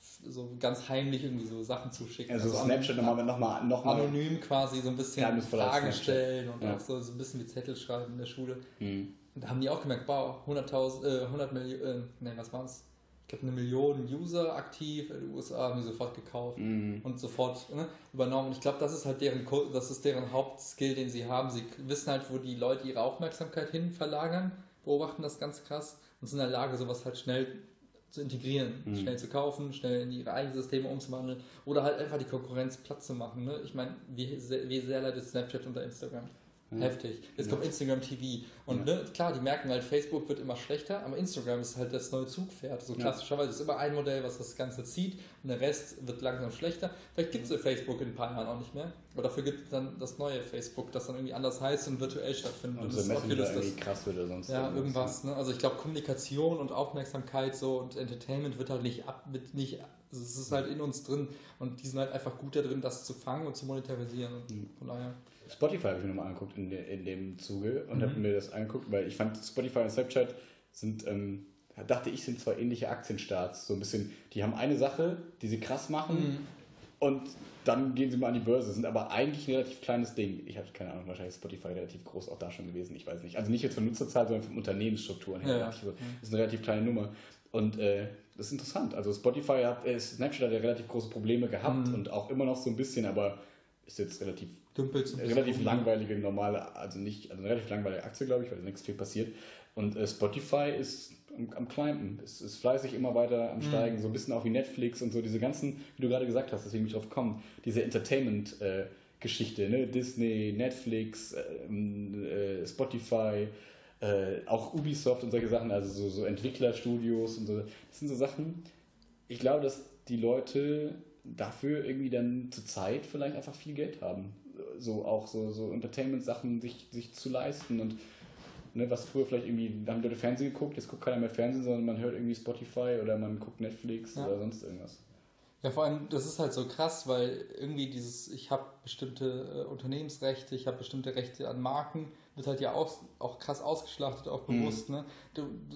so ganz heimlich irgendwie so Sachen zuschicken. Also, also Snapchat nochmal noch mal, noch mal anonym quasi so ein bisschen Fragen stellen und ja. auch so, so ein bisschen wie Zettel schreiben in der Schule. Mhm. Und da haben die auch gemerkt, wow, hunderttausend, äh, hundert Millionen, äh, ne, was war's? Ich glaube, eine Million User aktiv in den U S A haben die sofort gekauft mhm. und sofort ne, übernommen. Und ich glaube, das ist halt deren, das ist deren Hauptskill, den sie haben. Sie wissen halt, wo die Leute ihre Aufmerksamkeit hin verlagern, beobachten das ganz krass und sind in der Lage, sowas halt schnell zu integrieren, mhm. schnell zu kaufen, schnell in ihre eigenen Systeme umzuwandeln oder halt einfach die Konkurrenz platt zu machen. Ne? Ich meine, wie sehr, wie sehr leidet Snapchat unter Instagram? Ja. Heftig. Jetzt ja. kommt Instagram T V. Und ja. ne, klar, die merken halt, Facebook wird immer schlechter, aber Instagram ist halt das neue Zugpferd. So klassischerweise ist immer ein Modell, was das Ganze zieht und der Rest wird langsam schlechter. Vielleicht gibt es Facebook in ein paar Jahren auch nicht mehr. Aber dafür gibt es dann das neue Facebook, das dann irgendwie anders heißt und virtuell stattfindet. Und, und so Messenger das irgendwie krass wird oder sonst ja, irgendwas. irgendwas ne? Also ich glaube, Kommunikation und Aufmerksamkeit so und Entertainment wird halt nicht ab, wird nicht, also es ist halt in uns drin und die sind halt einfach gut da drin, das zu fangen und zu monetarisieren. Und mhm. von daher. Spotify habe ich mir nochmal angeguckt in, de, in dem Zuge und mhm. habe mir das angeguckt, weil ich fand Spotify und Snapchat sind, ähm, dachte ich, sind zwei ähnliche Aktienstarts. So ein bisschen, die haben eine Sache, die sie krass machen mhm. und dann gehen sie mal an die Börse, sind aber eigentlich ein relativ kleines Ding. Ich habe keine Ahnung, wahrscheinlich ist Spotify relativ groß auch da schon gewesen, ich weiß nicht. Also nicht jetzt von Nutzerzahl, sondern von Unternehmensstrukturen her. Ja, ja. Das ist eine relativ kleine Nummer. Und äh, das ist interessant. Also Spotify hat, äh, Snapchat hat ja relativ große Probleme gehabt mhm. und auch immer noch so ein bisschen, aber ist jetzt relativ relativ langweilige, normale, also nicht, also eine relativ langweilige Aktie, glaube ich, weil nichts viel passiert. Und äh, Spotify ist am, am Climben, es ist fleißig immer weiter am Steigen, mhm. so ein bisschen auch wie Netflix und so, diese ganzen, wie du gerade gesagt hast, deswegen mich drauf kommen, diese Entertainment-Geschichte, äh, ne? Disney, Netflix, äh, äh, Spotify, äh, auch Ubisoft und solche Sachen, also so, so Entwicklerstudios und so, das sind so Sachen, ich glaube, dass die Leute dafür irgendwie dann zur Zeit vielleicht einfach viel Geld haben. So auch so, so Entertainment-Sachen sich, sich zu leisten und ne, was früher vielleicht irgendwie, da haben die Leute Fernsehen geguckt, jetzt guckt keiner mehr Fernsehen, sondern man hört irgendwie Spotify oder man guckt Netflix ja. oder sonst irgendwas. Ja, vor allem, das ist halt so krass, weil irgendwie dieses, ich habe bestimmte äh, Unternehmensrechte, ich habe bestimmte Rechte an Marken, wird halt ja auch, auch krass ausgeschlachtet, auch bewusst. Mhm. Ne? Du, du,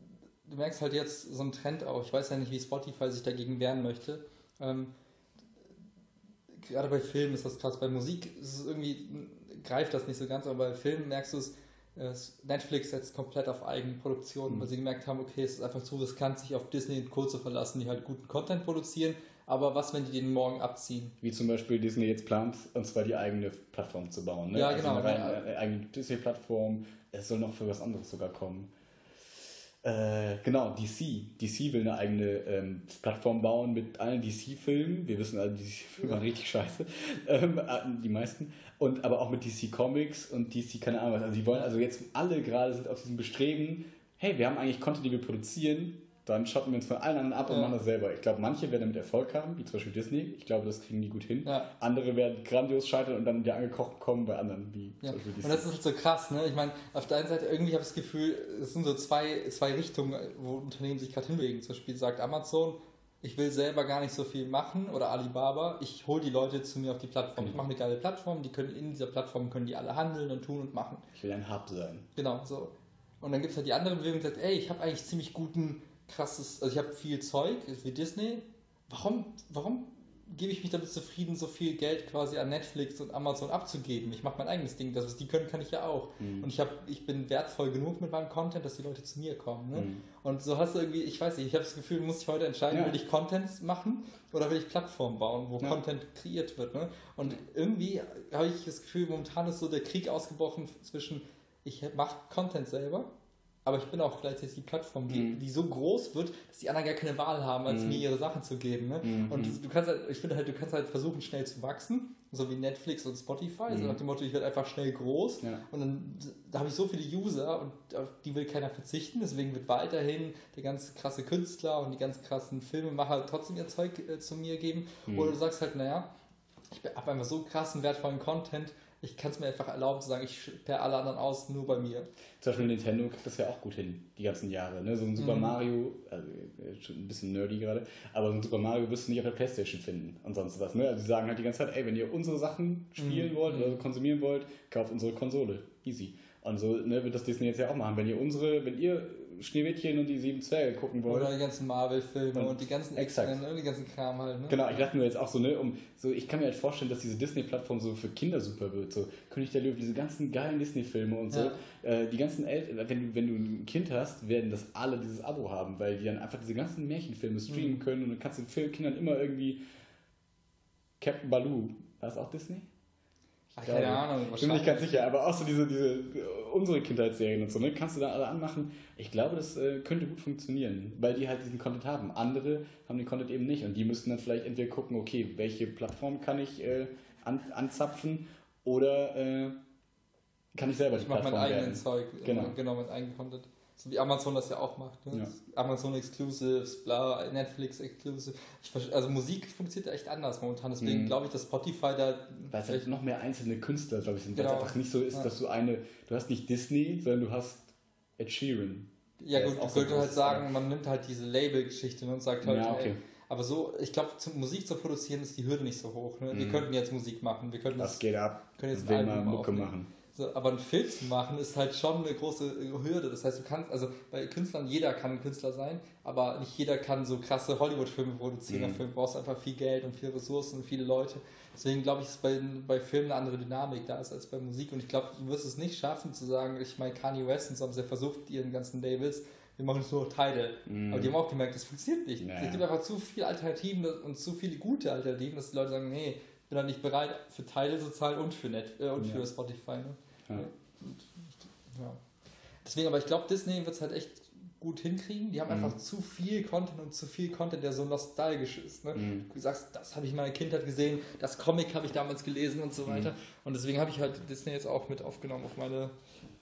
du merkst halt jetzt so einen Trend auch, ich weiß ja nicht, wie Spotify sich dagegen wehren möchte. Ähm, gerade bei Filmen ist das krass, bei Musik ist es irgendwie, greift das nicht so ganz, aber bei Filmen merkst du es, äh, Netflix setzt komplett auf Eigenproduktion, mhm. weil sie gemerkt haben, okay, es ist einfach zu riskant, sich auf Disney und Co. zu verlassen, die halt guten Content produzieren, aber was, wenn die den morgen abziehen? Wie zum Beispiel Disney jetzt plant, und zwar die eigene Plattform zu bauen. Ne? Ja, genau. Also eine, eine eigene Disney-Plattform, es soll noch für was anderes sogar kommen. Äh, genau, D C. D C will eine eigene ähm, Plattform bauen mit allen D C-Filmen. Wir wissen alle, D C-Filme waren richtig scheiße. Ähm, die meisten. Und aber auch mit D C Comics und D C, keine Ahnung was. Also die wollen also jetzt alle gerade sind auf diesem Bestreben, hey, wir haben eigentlich Content, die wir produzieren, dann schotten wir uns von allen anderen ab und ja. machen das selber. Ich glaube, manche werden damit Erfolg haben, wie zum Beispiel Disney. Ich glaube, das kriegen die gut hin. Ja. Andere werden grandios scheitern und dann wieder angekocht kommen bei anderen, wie ja. zum Beispiel Disney. Und das ist halt so krass, ne? Ich meine, auf der einen Seite irgendwie habe ich das Gefühl, es sind so zwei, zwei Richtungen, wo Unternehmen sich gerade hinbewegen. Zum Beispiel sagt Amazon, ich will selber gar nicht so viel machen, oder Alibaba, ich hole die Leute zu mir auf die Plattform. Mhm. Ich mache eine geile Plattform, die können in dieser Plattform können die alle handeln und tun und machen. Ich will ein Hub sein. Genau, so. Und dann gibt es halt die andere Bewegung, die sagt, ey, ich habe eigentlich ziemlich guten krasses, also ich habe viel Zeug, wie Disney. Warum, warum gebe ich mich damit zufrieden, so viel Geld quasi an Netflix und Amazon abzugeben? Ich mache mein eigenes Ding, das was die können, kann ich ja auch. Mhm. Und ich, hab, ich bin wertvoll genug mit meinem Content, dass die Leute zu mir kommen. Ne? Mhm. Und so hast du irgendwie, ich weiß nicht, ich habe das Gefühl, muss ich heute entscheiden, ja. will ich Content machen oder will ich Plattformen bauen, wo ja. Content kreiert wird. Ne? Und irgendwie habe ich das Gefühl, momentan ist so der Krieg ausgebrochen zwischen, ich mache Content selber, aber ich bin auch gleichzeitig die Plattform, die, mm. die so groß wird, dass die anderen gar keine Wahl haben, als mm. mir ihre Sachen zu geben. Ne? Mm. Und du, du kannst halt, ich finde halt, du kannst halt versuchen, schnell zu wachsen, so wie Netflix und Spotify, mm. so nach dem Motto, ich werde einfach schnell groß ja. und dann da habe ich so viele User und auf die will keiner verzichten, deswegen wird weiterhin der ganz krasse Künstler und die ganz krassen Filmemacher trotzdem ihr Zeug äh, zu mir geben. Mm. Oder du sagst halt, naja, ich habe einfach so krassen, wertvollen Content, ich kann es mir einfach erlauben zu sagen, ich sperre alle anderen aus, nur bei mir. Zum Beispiel Nintendo kriegt das ja auch gut hin, die ganzen Jahre. Ne? So ein Super mhm. Mario, also schon ein bisschen nerdy gerade, aber so ein Super Mario wirst du nicht auf der Playstation finden und sonst was. Ne? Also die sagen halt die ganze Zeit, ey, wenn ihr unsere Sachen spielen mhm. wollt oder konsumieren wollt, kauft unsere Konsole. Easy. Und so ne, wird das Disney jetzt ja auch machen. Wenn ihr unsere, wenn ihr Schneewittchen und die sieben Zwerge gucken wollt. Oder die ganzen Marvel-Filme und, und die ganzen exakt. Extern, die ganzen Kram halt. Ne? Genau, ich dachte mir jetzt auch so, ne, um so, ich kann mir halt vorstellen, dass diese Disney-Plattform so für Kinder super wird. So König der Löwe, diese ganzen geilen Disney-Filme und so. Ja. Äh, die ganzen Eltern, wenn du, wenn du ein Kind hast, werden das alle dieses Abo haben, weil die dann einfach diese ganzen Märchenfilme streamen mhm. können und dann kannst du den Kindern immer irgendwie Captain Baloo, war das auch Disney? Ach, keine Ahnung. Ich bin mir nicht ganz sicher, aber auch so diese, diese unsere Kindheitsserien und so, ne? Kannst du da alle anmachen. Ich glaube, das äh, könnte gut funktionieren, weil die halt diesen Content haben. Andere haben den Content eben nicht und die müssten dann vielleicht entweder gucken, okay, welche Plattform kann ich äh, an, anzapfen oder äh, kann ich selber ich die Plattform Ich mache mein werden. eigenes Zeug, genau, genau mein eigenes Content. So wie Amazon das ja auch macht. Ne? Ja. Amazon Exclusives, bla, Netflix Exclusive. Ich, also Musik funktioniert echt anders momentan. Deswegen mhm. glaube ich, dass Spotify da... Weil es halt noch mehr einzelne Künstler, glaube ich, sind. Genau. Weil es einfach nicht so ist, ja. dass du eine... Du hast nicht Disney, sondern du hast Ed Sheeran. Ja gut, ich würde halt sagen, man nimmt halt diese Label-Geschichte und sagt halt... Ja, okay. ey, aber so, ich glaube, Musik zu produzieren ist die Hürde nicht so hoch. Ne? Mhm. Wir könnten jetzt Musik machen. Wir könnten das jetzt, geht ab. Können jetzt ein Album Mucke machen. So, aber einen Film zu machen ist halt schon eine große Hürde. Das heißt, du kannst, also bei Künstlern, jeder kann ein Künstler sein, aber nicht jeder kann so krasse Hollywood-Filme produzieren. Mhm. Dafür brauchst du einfach viel Geld und viele Ressourcen und viele Leute. Deswegen glaube ich, dass bei, bei Filmen eine andere Dynamik da ist als bei Musik. Und ich glaube, du wirst es nicht schaffen zu sagen, ich meine, Kanye West und so haben sie ja versucht, ihren ganzen Labels, wir machen jetzt nur noch Tidal. Mhm. Aber die haben auch gemerkt, das funktioniert nicht. Naja. Es gibt einfach zu viele Alternativen und zu viele gute Alternativen, dass die Leute sagen, nee, ich bin dann nicht bereit für Tidal zu zahlen und für, Net, äh, und ja. für Spotify. Ne? Ja. Und, ja. Deswegen, aber ich glaube, Disney wird es halt echt gut hinkriegen. Die haben mhm. einfach zu viel Content und zu viel Content, der so nostalgisch ist. Ne? Mhm. Du sagst, das habe ich in meiner Kindheit gesehen, das Comic habe ich damals gelesen und so weiter. Mhm. Und deswegen habe ich halt Disney jetzt auch mit aufgenommen auf meine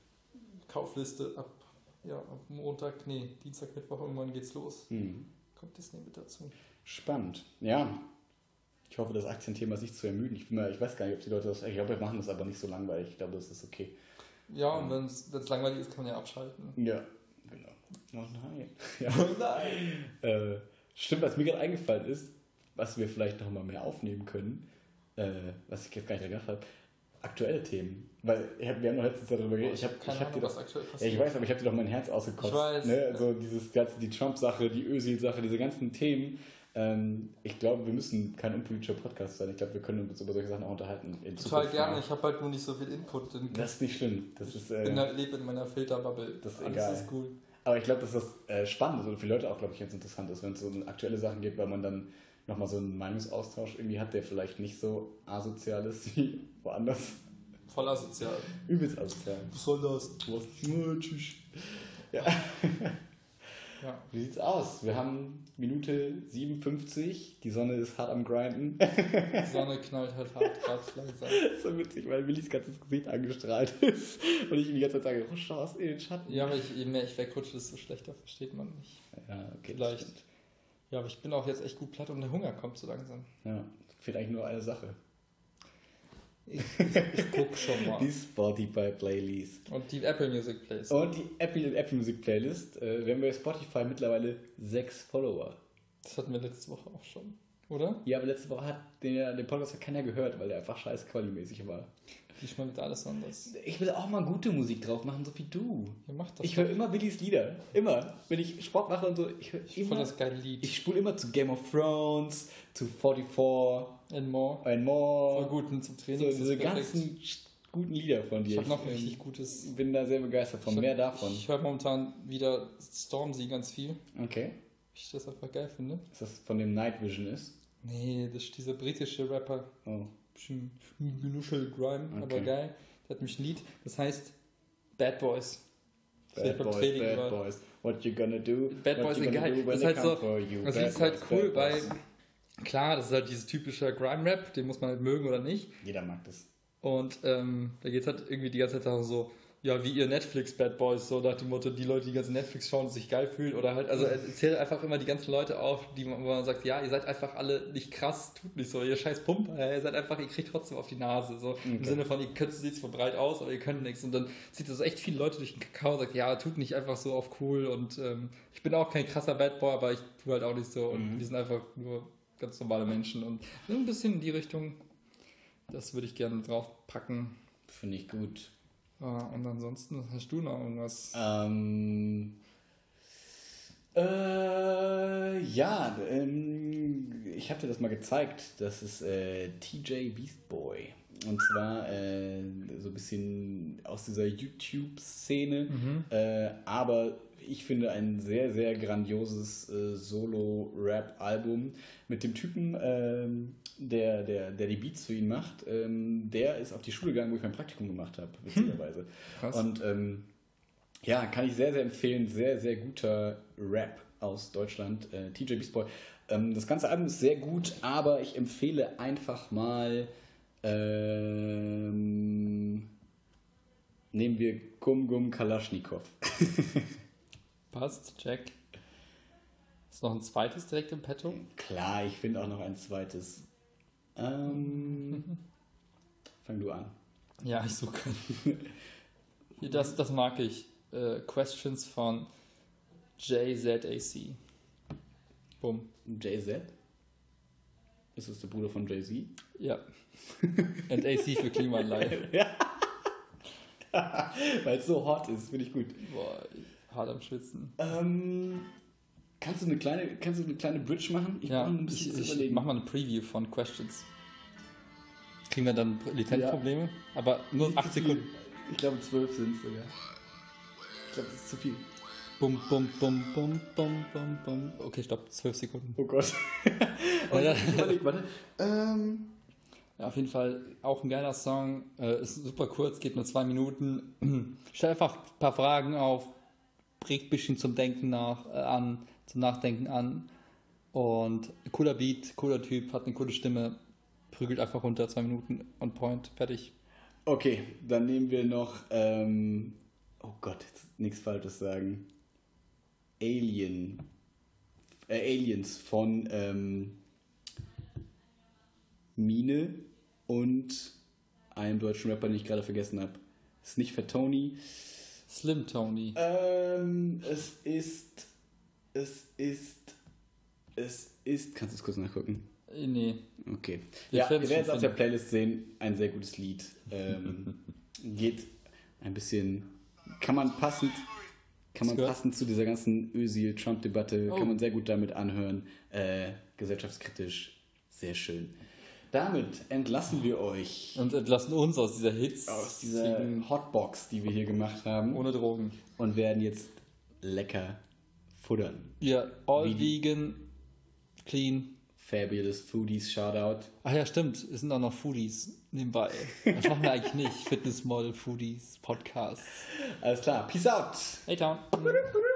Kaufliste ab, ja, ab Montag, nee, Dienstag, Mittwoch, irgendwann geht's los. Mhm. Kommt Disney mit dazu. Spannend. Ja. Ich hoffe, das Aktienthema ist nicht zu ermüden. Ich, bin mal, ich weiß gar nicht, ob die Leute das... Ich glaube, wir machen das aber nicht so langweilig. Ich glaube, das ist okay. Ja, und wenn es langweilig ist, kann man ja abschalten. Ja, genau. Oh nein. Ja. Oh nein. äh, stimmt, was mir gerade eingefallen ist, was wir vielleicht noch mal mehr aufnehmen können, äh, was ich jetzt gar nicht gedacht habe, aktuelle Themen. Weil ich hab, wir haben noch letztens darüber geredet. Ich, hab, ich, hab dir doch, ja, ich weiß, aber ich habe dir doch mein Herz ausgekostet. Ich weiß. Ne? Also dieses ganze, die Trump-Sache, die Özil-Sache, diese ganzen Themen. Ähm, ich glaube, wir müssen kein unpolitischer Podcast sein. Ich glaube, wir können uns über solche Sachen auch unterhalten. In Total gerne. Mal. Ich habe halt nur nicht so viel Input. Das ist nicht schlimm. Das ich ist, äh, bin halt, lebe in meiner Filterbubble. Das ist Alles egal. ist cool. Aber ich glaube, dass das äh, spannend ist und für Leute auch, glaube ich, jetzt interessant ist, wenn es so aktuelle Sachen gibt, weil man dann nochmal so einen Meinungsaustausch irgendwie hat, der vielleicht nicht so asozial ist wie woanders. Voll asozial. Übelst asozial. Was soll das? Was? Tschüss. Ja. Ja. Wie sieht's aus? Wir haben Minute siebenundfünfzig, die Sonne ist hart am Grinden. Die Sonne knallt halt hart, gerade langsam. So witzig, weil Willis ganzes Gesicht angestrahlt ist und ich ihm die ganze Zeit sage, rusch raus in den Schatten. Ja, aber ich, je mehr ich wegrutsche, desto schlechter versteht man mich. Ja, okay. Vielleicht. Ja, aber ich bin auch jetzt echt gut platt und der Hunger kommt so langsam. Ja, fehlt eigentlich nur eine Sache. Ich, ich, ich guck schon mal. Die Spotify Playlist. Und die Apple Music Playlist. Und die Apple, Apple Music Playlist. Äh, wir haben bei Spotify mittlerweile sechs Follower. Das hatten wir letzte Woche auch schon, oder? Ja, aber letzte Woche hat den, den Podcast hat keiner gehört, weil der einfach scheiß qualimäßig war. Diesmal wird alles anders. Ich will auch mal gute Musik drauf machen, so wie du. Ja, mach das. Ich höre immer Willis Lieder. Immer. Wenn ich Sport mache und so. Ich höre immer. Voll das geile Lied. Ich spule immer zu Game of Thrones, zu vierundvierzig. And more. And more. Voll guten zum Training. So, diese ganzen guten Lieder von dir. Ich habe noch ein richtig gutes. Ich bin da sehr begeistert von. Hab, mehr davon. Ich höre momentan wieder Stormzy ganz viel. Okay. Ich das einfach geil finde. Ist das von dem Night Vision ist? Nee, das ist dieser britische Rapper. Oh. Bisschen genuschel Grime, okay. Aber geil. Der hat mich ein Lied, das heißt Bad Boys. Bad Boys, Bad über. Boys. What you gonna do? Bad Boys sind geil. Das ist halt so, das ist halt cool, weil klar, das ist halt dieses typische Grime-Rap, den muss man halt mögen oder nicht. Jeder mag das. Und ähm, da geht es halt irgendwie die ganze Zeit darum so, ja, wie ihr Netflix-Bad Boys, so nach dem Motto, die Leute, die ganze Netflix schauen und sich geil fühlen oder halt, also er zählt einfach immer die ganzen Leute auf, die man, wo man sagt, ja, ihr seid einfach alle nicht krass, tut nicht so, ihr scheiß Pumper, ihr seid einfach, ihr kriegt trotzdem auf die Nase, so okay. Im Sinne von, ihr könnt, sieht zwar breit aus, aber ihr könnt nichts und dann zieht das echt viele Leute durch den Kakao und sagt, ja, tut nicht einfach so auf cool und ähm, ich bin auch kein krasser Bad Boy, aber ich tue halt auch nicht so und mhm. die sind einfach nur ganz normale Menschen und so ein bisschen in die Richtung, das würde ich gerne drauf packen. Finde ich gut. Ah, und ansonsten, hast du noch irgendwas? Ähm, äh, ja, ähm, ich habe dir das mal gezeigt. Das ist äh, T J Beast Boy. Und zwar äh, so ein bisschen aus dieser YouTube-Szene. Mhm. Äh, aber ich finde ein sehr, sehr grandioses äh, Solo-Rap-Album mit dem Typen, ähm, der, der, der die Beats für ihn macht. Ähm, der ist auf die Schule gegangen, wo ich mein Praktikum gemacht habe, witzigerweise. Krass. Und ähm, ja, kann ich sehr, sehr empfehlen. Sehr, sehr guter Rap aus Deutschland. Äh, T J Beast Boy. Ähm, das ganze Album ist sehr gut, aber ich empfehle einfach mal ähm, nehmen wir Gum Gum Kalaschnikow. Passt, check. Ist noch ein zweites direkt im Petto? Klar, ich finde auch noch ein zweites. Ähm, fang du an. Ja, ich suche. das, das mag ich. Uh, Questions von J Z A C. Bumm. J Z? Ist das der Bruder von Jay-Z? Ja. Und A C für Klimaanlage. Ja. Weil es so hot ist, finde ich gut. Boah, hart am Schwitzen. Ähm, kannst du eine kleine, kannst du eine kleine Bridge machen? Ich ja, ein bisschen ich, ich mach mal eine Preview von Questions. Kriegen wir dann Lizenzprobleme? Ja. Aber nur acht Sekunden. Ich glaube zwölf sind es sogar. Ich glaube, das ist zu viel. Bum, bum, bum, bum, bum, bum, bum. Okay, stopp, zwölf Sekunden. Oh Gott. Und ich überleg, warte. Ähm... Ja, auf jeden Fall auch ein geiler Song. Äh, ist super kurz, geht nur zwei Minuten. Stell einfach ein paar Fragen auf, regt ein bisschen zum Denken nach, äh, an, zum Nachdenken an. Und ein cooler Beat, cooler Typ, hat eine coole Stimme, prügelt einfach runter, zwei Minuten, on point, fertig. Okay, dann nehmen wir noch, ähm, oh Gott, jetzt nichts Falsches sagen. Alien. Äh, Aliens von ähm, Mine und einem deutschen Rapper, den ich gerade vergessen habe. Ist nicht Fat Tony. Slim Tony. Ähm, es ist, es ist, es ist, kannst du es kurz nachgucken? Nee. Okay. Wir ja, ihr werdet es auf der Playlist sehen, ein sehr gutes Lied. Ähm, geht ein bisschen, kann man passend, kann man passend zu dieser ganzen Özil-Trump-Debatte, oh. kann man sehr gut damit anhören. Äh, gesellschaftskritisch, sehr schön. Damit entlassen wir euch. Und entlassen uns aus dieser Hits. Aus dieser Hotbox, die wir hier gemacht haben. Ohne Drogen. Und werden jetzt lecker futtern. Ja, all Wie vegan, clean. Fabulous Foodies, Shoutout. Ach ja, stimmt. Es sind auch noch Foodies nebenbei. Das machen wir eigentlich nicht. Fitnessmodel, Foodies, Podcasts. Alles klar. Peace out. Hey, Town.